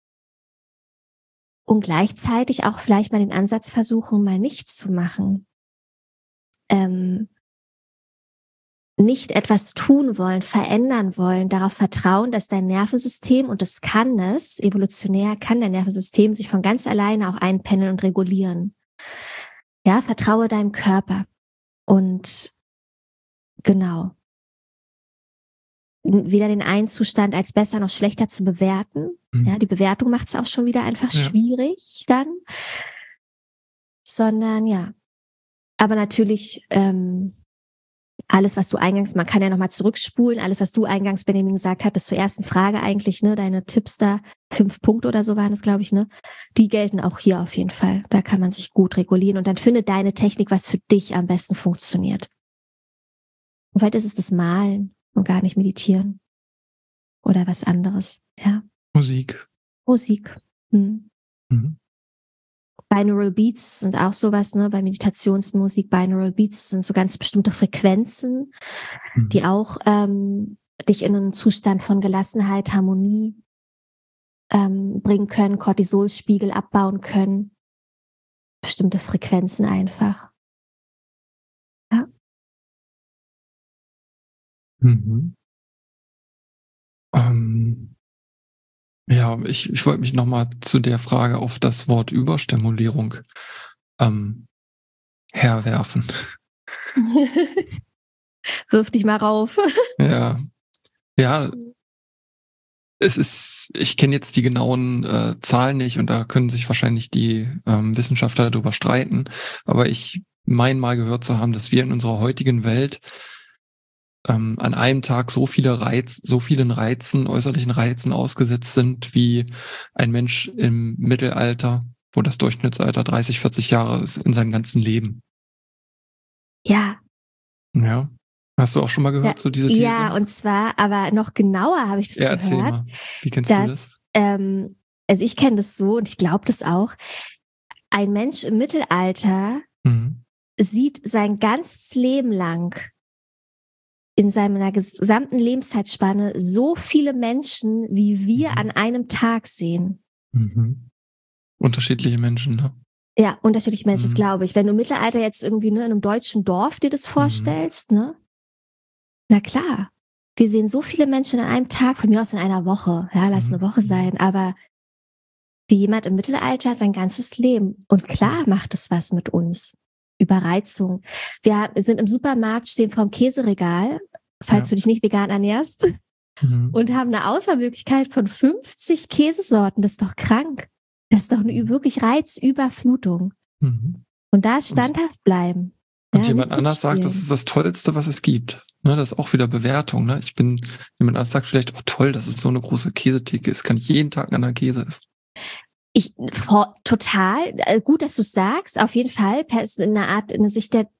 Speaker 2: Und gleichzeitig auch vielleicht mal den Ansatz versuchen, mal nichts zu machen. Ähm, nicht etwas tun wollen, verändern wollen, darauf vertrauen, dass dein Nervensystem, und das kann es, evolutionär kann dein Nervensystem sich von ganz alleine auch einpendeln und regulieren. Ja, vertraue deinem Körper. Und genau. Weder den einen Zustand als besser noch schlechter zu bewerten. Mhm. Ja, die Bewertung macht es auch schon wieder einfach ja. schwierig dann. Sondern ja. Aber natürlich, ähm, alles, was du eingangs, man kann ja nochmal zurückspulen, alles, was du eingangs, Benjamin, gesagt hattest, zur ersten Frage eigentlich, ne, deine Tipps da, fünf Punkte oder so waren es, glaube ich, ne, die gelten auch hier auf jeden Fall. Da kann man sich gut regulieren und dann finde deine Technik, was für dich am besten funktioniert. Und vielleicht ist es das Malen und gar nicht meditieren oder was anderes, ja.
Speaker 1: Musik.
Speaker 2: Musik. Hm. Mhm. Binaural Beats sind auch sowas, ne, bei Meditationsmusik. Binaural Beats sind so ganz bestimmte Frequenzen, mhm. die auch ähm, dich in einen Zustand von Gelassenheit, Harmonie ähm, bringen können, Cortisolspiegel abbauen können. Bestimmte Frequenzen einfach. Ja.
Speaker 1: Mhm. Ähm. Ja, ich, ich wollte mich nochmal zu der Frage auf das Wort Überstimulierung ähm, herwerfen.
Speaker 2: Wirf dich mal rauf.
Speaker 1: Ja, ja. Es ist, ich kenne jetzt die genauen äh, Zahlen nicht und da können sich wahrscheinlich die ähm, Wissenschaftler darüber streiten. Aber ich meine mal gehört zu haben, dass wir in unserer heutigen Welt ähm, an einem Tag so viele Reiz, so vielen Reizen, äußerlichen Reizen ausgesetzt sind, wie ein Mensch im Mittelalter, wo das Durchschnittsalter dreißig, vierzig Jahre ist, in seinem ganzen Leben.
Speaker 2: Ja.
Speaker 1: Ja. Hast du auch schon mal gehört,
Speaker 2: ja,
Speaker 1: so diese These?
Speaker 2: Ja, und zwar, aber noch genauer habe ich das
Speaker 1: ja,
Speaker 2: gehört.
Speaker 1: Erzähl mal. Wie kennst
Speaker 2: dass,
Speaker 1: du das?
Speaker 2: Ähm, also ich kenne das so und ich glaube das auch. Ein Mensch im Mittelalter mhm. sieht sein ganzes Leben lang in seiner gesamten Lebenszeitspanne so viele Menschen, wie wir mhm. an einem Tag sehen.
Speaker 1: Mhm. Unterschiedliche Menschen, ne?
Speaker 2: Ja, unterschiedliche Menschen, mhm. das glaube ich. Wenn du im Mittelalter jetzt irgendwie ne, in einem deutschen Dorf dir das vorstellst, mhm. ne? Na klar, wir sehen so viele Menschen an einem Tag, von mir aus in einer Woche, ja, lass mhm. eine Woche sein, aber wie jemand im Mittelalter sein ganzes Leben. Und klar macht es was mit uns. Überreizung. Wir sind im Supermarkt, stehen vorm Käseregal, falls ja. du dich nicht vegan ernährst, mhm. und haben eine Auswahlmöglichkeit von fünfzig Käsesorten. Das ist doch krank. Das ist doch eine wirklich Reizüberflutung. Mhm. Und da standhaft bleiben.
Speaker 1: Und
Speaker 2: ja,
Speaker 1: jemand anders sagt, das ist das Tollste, was es gibt. Ne, das ist auch wieder Bewertung. Ne? Ich bin, jemand anders sagt vielleicht, oh toll, dass es so eine große Käsetheke ist. Kann ich jeden Tag an der Käse essen.
Speaker 2: Ich, vor, total, äh, gut, dass du es sagst, auf jeden Fall, in einer Art, in der Sicht der,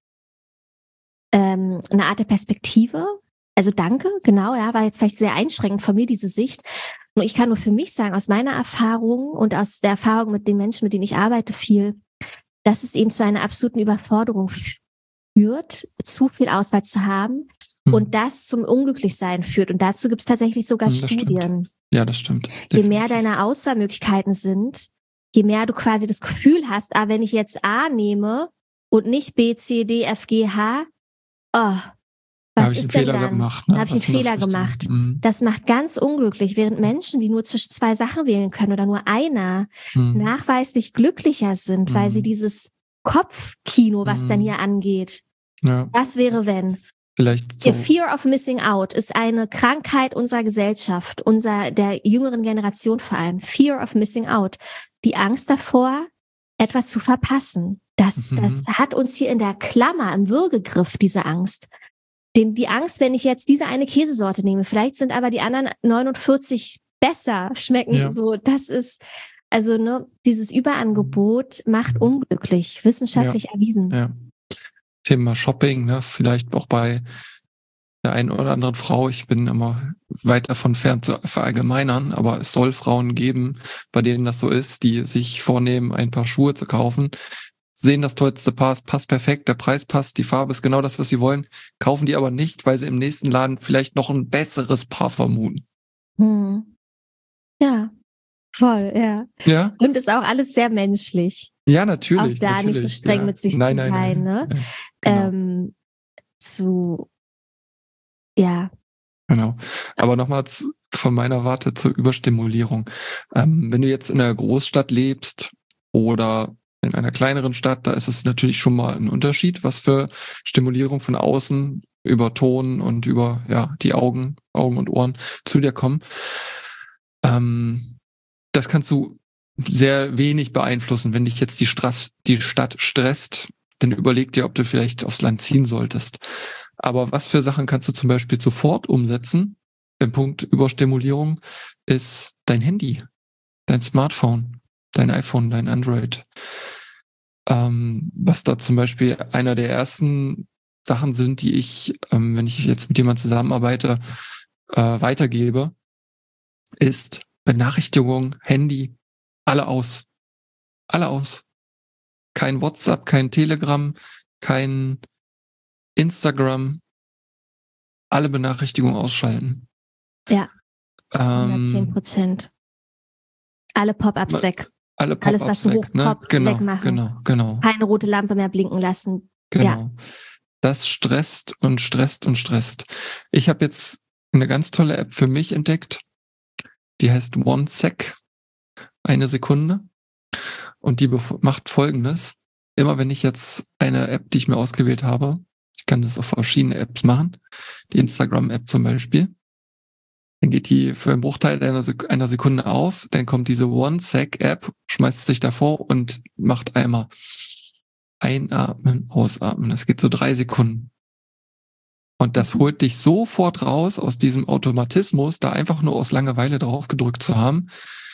Speaker 2: ähm, eine Art der Perspektive. Also danke, genau, ja, war jetzt vielleicht sehr einschränkend von mir, diese Sicht. Nur ich kann nur für mich sagen, aus meiner Erfahrung und aus der Erfahrung mit den Menschen, mit denen ich arbeite, viel, dass es eben zu einer absoluten Überforderung führt, zu viel Auswahl zu haben hm. und das zum Unglücklichsein führt. Und dazu gibt es tatsächlich sogar
Speaker 1: hm,
Speaker 2: Studien.
Speaker 1: Stimmt. Ja, das stimmt.
Speaker 2: Je Definitiv. Mehr deine Auswahlmöglichkeiten sind, je mehr du quasi das Gefühl hast, ah, wenn ich jetzt A nehme und nicht B, C, D, F, G, H, oh,
Speaker 1: Da
Speaker 2: Was
Speaker 1: habe ich einen
Speaker 2: ist denn
Speaker 1: Fehler
Speaker 2: dann?
Speaker 1: gemacht,
Speaker 2: Da
Speaker 1: ne?
Speaker 2: habe ich
Speaker 1: Was
Speaker 2: einen
Speaker 1: ist denn das
Speaker 2: Fehler
Speaker 1: Richtige?
Speaker 2: gemacht.
Speaker 1: Mhm.
Speaker 2: Das macht ganz unglücklich, während Menschen, die nur zwischen zwei Sachen wählen können oder nur einer,
Speaker 1: Mhm.
Speaker 2: nachweislich glücklicher sind, weil sie
Speaker 1: Mhm.
Speaker 2: dieses Kopfkino, was dann
Speaker 1: Mhm.
Speaker 2: hier angeht,
Speaker 1: Ja,
Speaker 2: was wäre wenn?
Speaker 1: vielleicht
Speaker 2: Der
Speaker 1: so.
Speaker 2: Fear of Missing Out ist eine Krankheit unserer Gesellschaft, unserer, der jüngeren Generation vor allem. Fear of Missing Out. Die Angst davor, etwas zu verpassen. Das, das
Speaker 1: Mhm.
Speaker 2: hat uns hier in der Klammer, im Würgegriff, diese Angst. Den, die Angst, wenn ich jetzt diese eine Käsesorte nehme, vielleicht sind aber die anderen neunundvierzig besser, schmecken
Speaker 1: Ja.
Speaker 2: so. Das ist, also, ne, dieses Überangebot macht unglücklich, wissenschaftlich erwiesen.
Speaker 1: Ja. Thema Shopping, ne? Vielleicht auch bei der einen oder anderen Frau. Ich bin immer weit davon entfernt zu verallgemeinern, aber es soll Frauen geben, bei denen das so ist, die sich vornehmen, ein paar Schuhe zu kaufen, sehen das tollste Paar, es passt perfekt, der Preis passt, die Farbe ist genau das, was sie wollen, kaufen die aber nicht, weil sie im nächsten Laden vielleicht noch ein besseres Paar vermuten.
Speaker 2: Hm. Ja, voll, ja.
Speaker 1: Ja?
Speaker 2: Und ist auch alles sehr menschlich.
Speaker 1: Ja,
Speaker 2: Auch
Speaker 1: natürlich,
Speaker 2: da nicht so
Speaker 1: natürlich.
Speaker 2: streng
Speaker 1: Ja.
Speaker 2: mit sich
Speaker 1: Nein,
Speaker 2: zu
Speaker 1: nein,
Speaker 2: sein,
Speaker 1: nein.
Speaker 2: ne?
Speaker 1: nein. Genau.
Speaker 2: Ähm, zu, ja,
Speaker 1: Genau. Aber nochmal von meiner Warte zur Überstimulierung. Ähm, wenn du jetzt in einer Großstadt lebst oder in einer kleineren Stadt, da ist es natürlich schon mal ein Unterschied, was für Stimulierung von außen über Ton und über ja die Augen, Augen und Ohren zu dir kommen. Ähm, das kannst du sehr wenig beeinflussen. Wenn dich jetzt die, Straß, die Stadt stresst, dann überleg dir, ob du vielleicht aufs Land ziehen solltest. Aber was für Sachen kannst du zum Beispiel sofort umsetzen? Der Punkt Überstimulierung ist dein Handy, dein Smartphone, dein iPhone, dein Android. Ähm, was da zum Beispiel einer der ersten Sachen sind, die ich, ähm, wenn ich jetzt mit jemandem zusammenarbeite, äh, weitergebe, ist Benachrichtigung, Handy, alle aus. Alle aus. Kein WhatsApp, kein Telegram, kein Instagram. Alle Benachrichtigungen ausschalten.
Speaker 2: ja, hundertzehn
Speaker 1: Ähm,
Speaker 2: Prozent. Alle Pop-ups weg.
Speaker 1: alle
Speaker 2: Alles, was
Speaker 1: Pop-ups
Speaker 2: so
Speaker 1: weg, ne?
Speaker 2: hochpoppt,
Speaker 1: Genau,
Speaker 2: wegmachen.
Speaker 1: genau, genau,
Speaker 2: Keine rote Lampe mehr blinken lassen. Ja,
Speaker 1: genau. Das stresst und stresst und stresst. Ich habe jetzt eine ganz tolle App für mich entdeckt. Die heißt OneSec. Eine Sekunde. Und die bef- macht Folgendes. Immer wenn ich jetzt eine App, die ich mir ausgewählt habe, ich kann das auf verschiedene Apps machen, die Instagram-App zum Beispiel, dann geht die für einen Bruchteil einer, Sek einer Sekunde auf, dann kommt diese OneSec-App, schmeißt sich davor und macht einmal einatmen, ausatmen. Das geht so drei Sekunden. Und das holt dich sofort raus aus diesem Automatismus, da einfach nur aus Langeweile drauf gedrückt zu haben.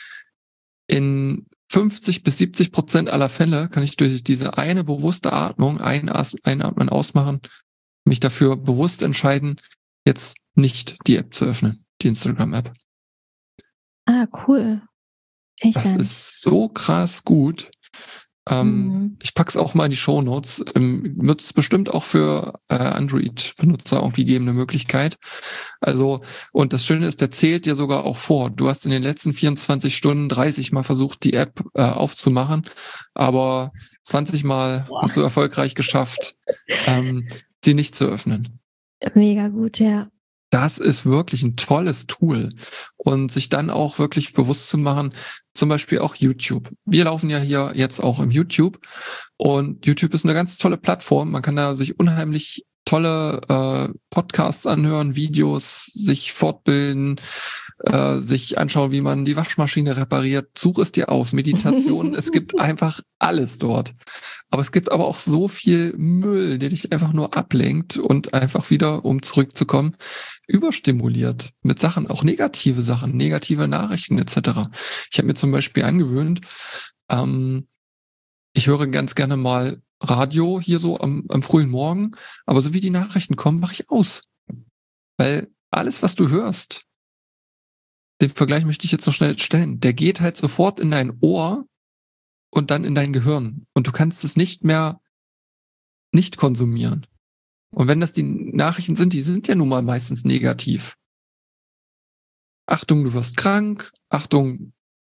Speaker 1: In fünfzig bis siebzig Prozent aller Fälle kann ich durch diese eine bewusste Atmung, einatmen, ausmachen, mich dafür bewusst entscheiden, jetzt nicht die App zu öffnen, die Instagram-App.
Speaker 2: Ah, cool. Kenn ich
Speaker 1: Das
Speaker 2: gar nicht.
Speaker 1: ist so krass gut. Ähm,
Speaker 2: Mhm.
Speaker 1: ich pack's auch mal in die Shownotes. Ähm, wird es bestimmt auch für äh, Android-Benutzer irgendwie geben, eine Möglichkeit. Also, und das Schöne ist, der zählt dir sogar auch vor. Du hast in den letzten vierundzwanzig Stunden dreißig Mal versucht, die App äh, aufzumachen, aber zwanzig Mal
Speaker 2: Boah.
Speaker 1: hast du erfolgreich geschafft, ähm, sie nicht zu öffnen.
Speaker 2: Mega gut, ja.
Speaker 1: Das ist wirklich ein tolles Tool. Und sich dann auch wirklich bewusst zu machen, zum Beispiel auch YouTube. Wir laufen ja hier jetzt auch im YouTube und YouTube ist eine ganz tolle Plattform. Man kann da sich unheimlich tolle äh, Podcasts anhören, Videos, sich fortbilden, äh, sich anschauen, wie man die Waschmaschine repariert. Such es dir aus, Meditation. Es gibt einfach alles dort. Aber es gibt aber auch so viel Müll, der dich einfach nur ablenkt und einfach wieder, um zurückzukommen, überstimuliert mit Sachen, auch negative Sachen, negative Nachrichten et cetera. Ich habe mir zum Beispiel angewöhnt, ähm, ich höre ganz gerne mal Radio hier so am, am frühen Morgen, aber so wie die Nachrichten kommen, mache ich aus. Weil alles, was du hörst, den Vergleich möchte ich jetzt noch schnell stellen, der geht halt sofort in dein Ohr und dann in dein Gehirn. Und du kannst es nicht mehr nicht konsumieren. Und wenn das die Nachrichten sind, die sind ja nun mal meistens negativ. Achtung, du wirst krank. Achtung,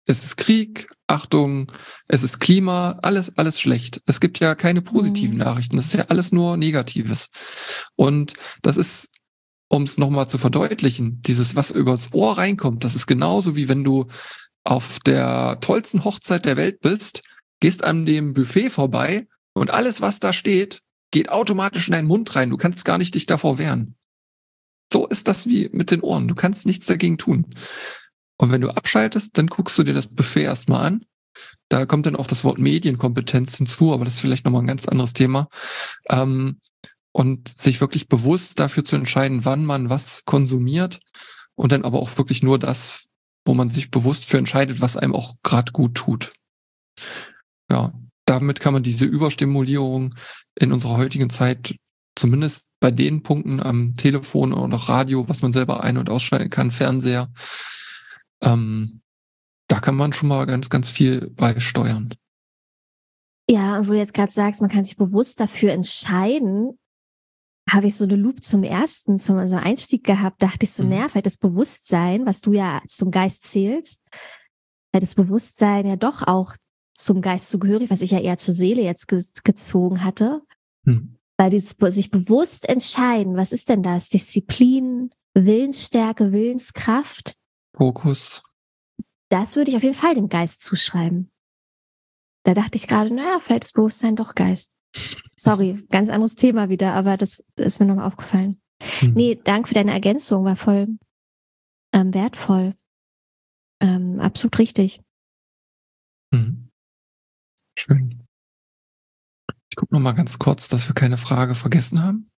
Speaker 1: es ist Krieg, Achtung, es ist Klima, alles, alles schlecht. Es gibt ja keine positiven
Speaker 2: Mhm.
Speaker 1: Nachrichten. Das ist ja alles nur Negatives. Und das ist, um es nochmal zu verdeutlichen, dieses, was übers Ohr reinkommt, das ist genauso wie wenn du auf der tollsten Hochzeit der Welt bist, gehst an dem Buffet vorbei und alles, was da steht, geht automatisch in deinen Mund rein. Du kannst gar nicht dich davor wehren. So ist das wie mit den Ohren. Du kannst nichts dagegen tun. Und wenn du abschaltest, dann guckst du dir das Buffet erstmal an. Da kommt dann auch das Wort Medienkompetenz hinzu, aber das ist vielleicht nochmal ein ganz anderes Thema. Ähm, und sich wirklich bewusst dafür zu entscheiden, wann man was konsumiert und dann aber auch wirklich nur das, wo man sich bewusst für entscheidet, was einem auch gerade gut tut. Ja, damit kann man diese Überstimulierung in unserer heutigen Zeit, zumindest bei den Punkten am Telefon oder Radio, was man selber ein- und ausschalten kann, Fernseher, ähm, da kann man schon mal ganz, ganz viel beisteuern.
Speaker 2: Ja, und wo du jetzt gerade sagst, man kann sich bewusst dafür entscheiden, habe ich so eine Loop zum ersten, zum also Einstieg gehabt, dachte ich so,
Speaker 1: Mhm.
Speaker 2: naja, vielleicht das Bewusstsein, was du ja zum Geist zählst, weil das Bewusstsein ja doch auch zum Geist zugehörig, was ich ja eher zur Seele jetzt ge gezogen hatte,
Speaker 1: Mhm.
Speaker 2: weil dieses sich bewusst entscheiden, was ist denn das? Disziplin, Willensstärke, Willenskraft,
Speaker 1: Fokus.
Speaker 2: das würde ich auf jeden Fall dem Geist zuschreiben. Da dachte ich gerade, naja, vielleicht ist Bewusstsein doch Geist. Sorry, ganz anderes Thema wieder, aber das ist mir nochmal aufgefallen.
Speaker 1: Mhm.
Speaker 2: Nee, danke für deine Ergänzung, war voll ähm, wertvoll. Ähm, absolut richtig.
Speaker 1: Mhm. Schön. Ich gucke noch mal ganz kurz, dass wir keine Frage vergessen haben.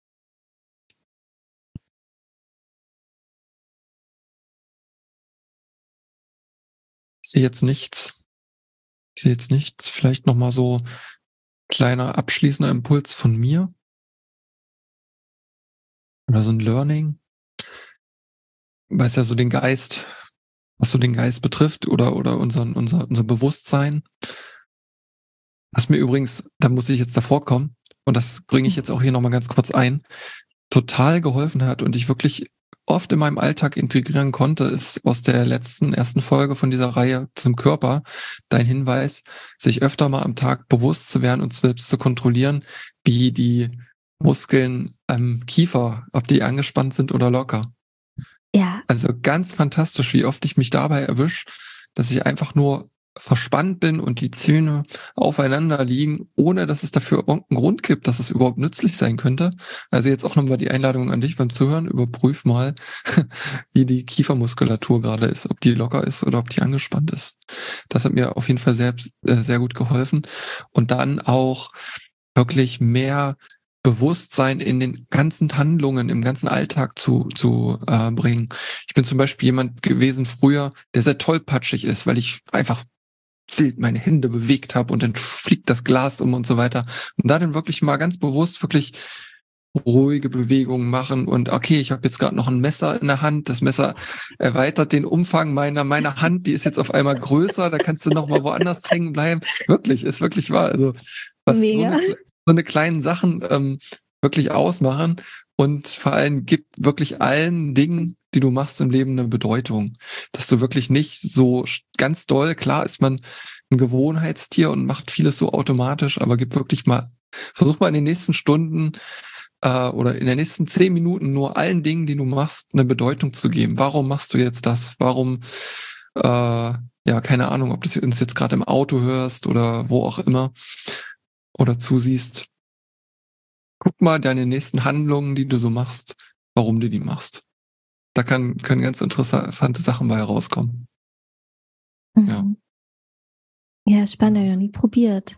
Speaker 1: Ich sehe jetzt nichts. Ich sehe jetzt nichts. Vielleicht noch mal so kleiner abschließender Impuls von mir oder so ein Learning, weil es ja so den Geist, was so den Geist betrifft oder oder unseren unser unser Bewusstsein. Was mir übrigens, da muss ich jetzt davor kommen und das bringe ich jetzt auch hier noch mal ganz kurz ein, total geholfen hat und ich wirklich oft in meinem Alltag integrieren konnte, ist aus der letzten ersten Folge von dieser Reihe zum Körper dein Hinweis, sich öfter mal am Tag bewusst zu werden und selbst zu kontrollieren, wie die Muskeln am Kiefer, ob die angespannt sind oder locker.
Speaker 2: Ja,
Speaker 1: Also ganz fantastisch, wie oft ich mich dabei erwische, dass ich einfach nur verspannt bin und die Zähne aufeinander liegen, ohne dass es dafür irgendeinen Grund gibt, dass es überhaupt nützlich sein könnte. Also jetzt auch nochmal die Einladung an dich beim Zuhören. Überprüf mal, wie die Kiefermuskulatur gerade ist, ob die locker ist oder ob die angespannt ist. Das hat mir auf jeden Fall sehr, äh, sehr gut geholfen. Und dann auch wirklich mehr Bewusstsein in den ganzen Handlungen, im ganzen Alltag zu, zu äh, bringen. Ich bin zum Beispiel jemand gewesen früher, der sehr tollpatschig ist, weil ich einfach wild meine Hände bewegt habe und dann fliegt das Glas um und so weiter. Und da dann wirklich mal ganz bewusst wirklich ruhige Bewegungen machen und okay, ich habe jetzt gerade noch ein Messer in der Hand, das Messer erweitert den Umfang meiner meiner Hand, die ist jetzt auf einmal größer, da kannst du noch mal woanders hängen bleiben. Wirklich, ist wirklich wahr. Also was so
Speaker 2: mega.
Speaker 1: eine so eine kleinen Sachen ähm, wirklich ausmachen und vor allem gibt wirklich allen Dingen, die du machst im Leben, eine Bedeutung, dass du wirklich nicht so ganz doll, klar ist man ein Gewohnheitstier und macht vieles so automatisch, aber gib wirklich mal, versuch mal in den nächsten Stunden äh, oder in den nächsten zehn Minuten nur allen Dingen, die du machst, eine Bedeutung zu geben. Warum machst du jetzt das? Warum, äh, ja, keine Ahnung, ob du uns jetzt gerade im Auto hörst oder wo auch immer oder zusiehst. Guck mal deine nächsten Handlungen, die du so machst, warum du die machst. Da kann, können ganz interessante Sachen bei herauskommen. Ja.
Speaker 2: Mhm. Ja, spannend, habe ich noch nie probiert.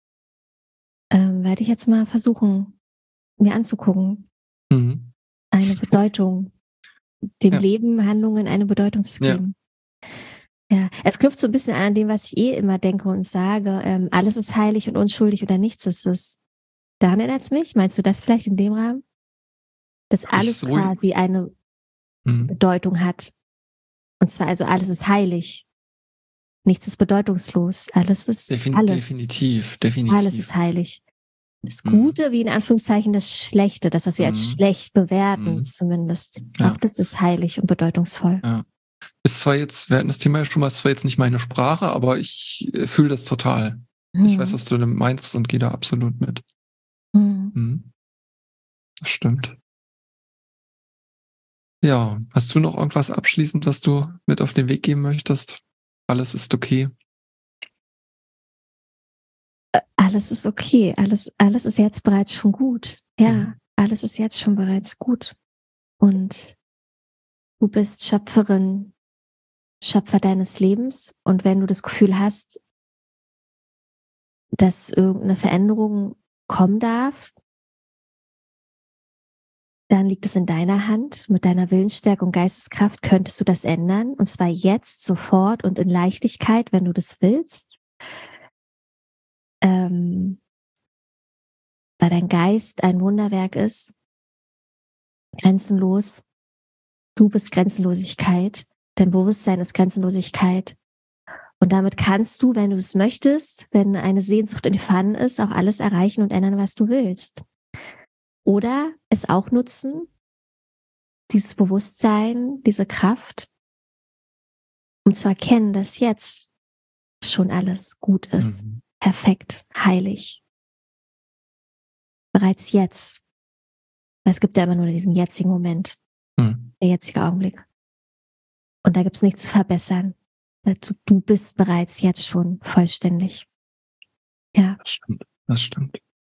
Speaker 2: Ähm, werde ich jetzt mal versuchen, mir anzugucken.
Speaker 1: Mhm.
Speaker 2: Eine Bedeutung, dem
Speaker 1: Ja.
Speaker 2: Leben, Handlungen eine Bedeutung zu
Speaker 1: Ja.
Speaker 2: geben. Ja, es knüpft so ein bisschen an dem, was ich eh immer denke und sage, ähm, alles ist heilig und unschuldig oder nichts ist es. Daran erinnert es mich. Meinst du das vielleicht in dem Rahmen? Dass
Speaker 1: Ich
Speaker 2: alles
Speaker 1: so,
Speaker 2: quasi eine
Speaker 1: mhm.
Speaker 2: Bedeutung hat. Und zwar also alles ist heilig. Nichts ist bedeutungslos. Alles ist
Speaker 1: Defin
Speaker 2: alles.
Speaker 1: definitiv,
Speaker 2: Alles
Speaker 1: definitiv.
Speaker 2: ist heilig. Das
Speaker 1: Mhm.
Speaker 2: Gute wie in Anführungszeichen das Schlechte, das, was wir als
Speaker 1: Mhm.
Speaker 2: schlecht bewerten
Speaker 1: Mhm.
Speaker 2: zumindest.
Speaker 1: Ja.
Speaker 2: Auch das ist heilig und bedeutungsvoll.
Speaker 1: Ja. Ist zwar jetzt, wir hatten das Thema ja schon mal, ist zwar jetzt nicht meine Sprache, aber ich äh, fühle das total.
Speaker 2: Mhm.
Speaker 1: Ich weiß, was du damit meinst und gehe da absolut mit.
Speaker 2: Mhm.
Speaker 1: Mhm. Das stimmt. Ja, hast du noch irgendwas abschließend, was du mit auf den Weg geben möchtest? Alles ist okay.
Speaker 2: Alles ist okay. Alles, alles ist jetzt bereits schon gut. Ja,
Speaker 1: Mhm.
Speaker 2: alles ist jetzt schon bereits gut. Und du bist Schöpferin, Schöpfer deines Lebens. Und wenn du das Gefühl hast, dass irgendeine Veränderung kommen darf, dann liegt es in deiner Hand. Mit deiner Willensstärke und Geisteskraft könntest du das ändern. Und zwar jetzt, sofort und in Leichtigkeit, wenn du das willst. Ähm, weil dein Geist ein Wunderwerk ist, grenzenlos. Du bist Grenzenlosigkeit. Dein Bewusstsein ist Grenzenlosigkeit. Und damit kannst du, wenn du es möchtest, wenn eine Sehnsucht in dir vorhanden ist, auch alles erreichen und ändern, was du willst. Oder es auch nutzen, dieses Bewusstsein, diese Kraft, um zu erkennen, dass jetzt schon alles gut ist,
Speaker 1: Mhm.
Speaker 2: perfekt, heilig. Bereits jetzt. Weil es gibt ja immer nur diesen jetzigen Moment,
Speaker 1: Mhm.
Speaker 2: der jetzige Augenblick. Und da gibt es nichts zu verbessern. Du, du bist bereits jetzt schon vollständig. Ja.
Speaker 1: Das stimmt. Das stimmt.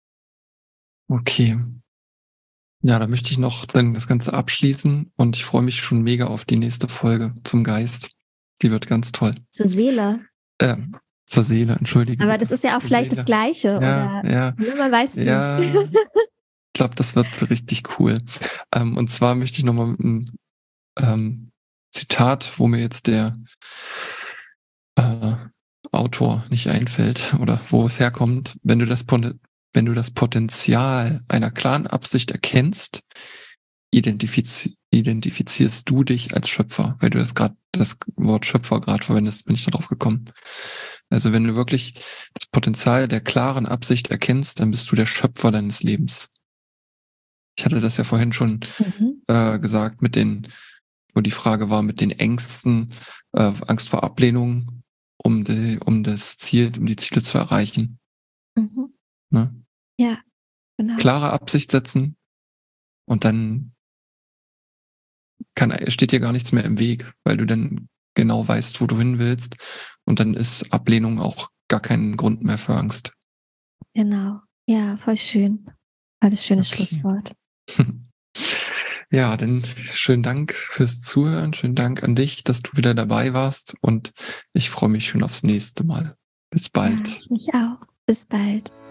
Speaker 1: Okay. Ja, da möchte ich noch dann das Ganze abschließen und ich freue mich schon mega auf die nächste Folge zum Geist. Die wird ganz toll.
Speaker 2: Zur Seele.
Speaker 1: Äh, zur Seele, entschuldige.
Speaker 2: Aber
Speaker 1: bitte.
Speaker 2: das ist ja auch
Speaker 1: Zur
Speaker 2: vielleicht
Speaker 1: Seele.
Speaker 2: das Gleiche,
Speaker 1: Ja,
Speaker 2: oder?
Speaker 1: ja,
Speaker 2: Ne, man weiß es
Speaker 1: ja.
Speaker 2: nicht.
Speaker 1: Ich glaube, das wird richtig cool. Ähm, und zwar möchte ich nochmal mit einem ähm, Zitat, wo mir jetzt der äh, Autor nicht einfällt oder wo es herkommt, wenn du das, Pot- wenn du das Potenzial einer klaren Absicht erkennst, identifiz identifizierst du dich als Schöpfer, weil du das gerade das Wort Schöpfer gerade verwendest, bin ich darauf gekommen. Also wenn du wirklich das Potenzial der klaren Absicht erkennst, dann bist du der Schöpfer deines Lebens. Ich hatte das ja vorhin schon
Speaker 2: Mhm.
Speaker 1: äh, gesagt mit den, wo die Frage war mit den Ängsten, äh, Angst vor Ablehnung, um die, um das Ziel, um die Ziele zu erreichen.
Speaker 2: Mhm.
Speaker 1: Ne?
Speaker 2: Ja, genau.
Speaker 1: Klare Absicht setzen und dann kann, steht dir gar nichts mehr im Weg, weil du dann genau weißt, wo du hin willst. Und dann ist Ablehnung auch gar kein Grund mehr für Angst.
Speaker 2: Genau. Ja, voll schön. Voll das schöne
Speaker 1: Okay.
Speaker 2: Schlusswort.
Speaker 1: Ja, dann schönen Dank fürs Zuhören. Schönen Dank an dich, dass du wieder dabei warst. Und ich freue mich schon aufs nächste Mal. Bis bald.
Speaker 2: Ja, ich mich auch. Bis bald.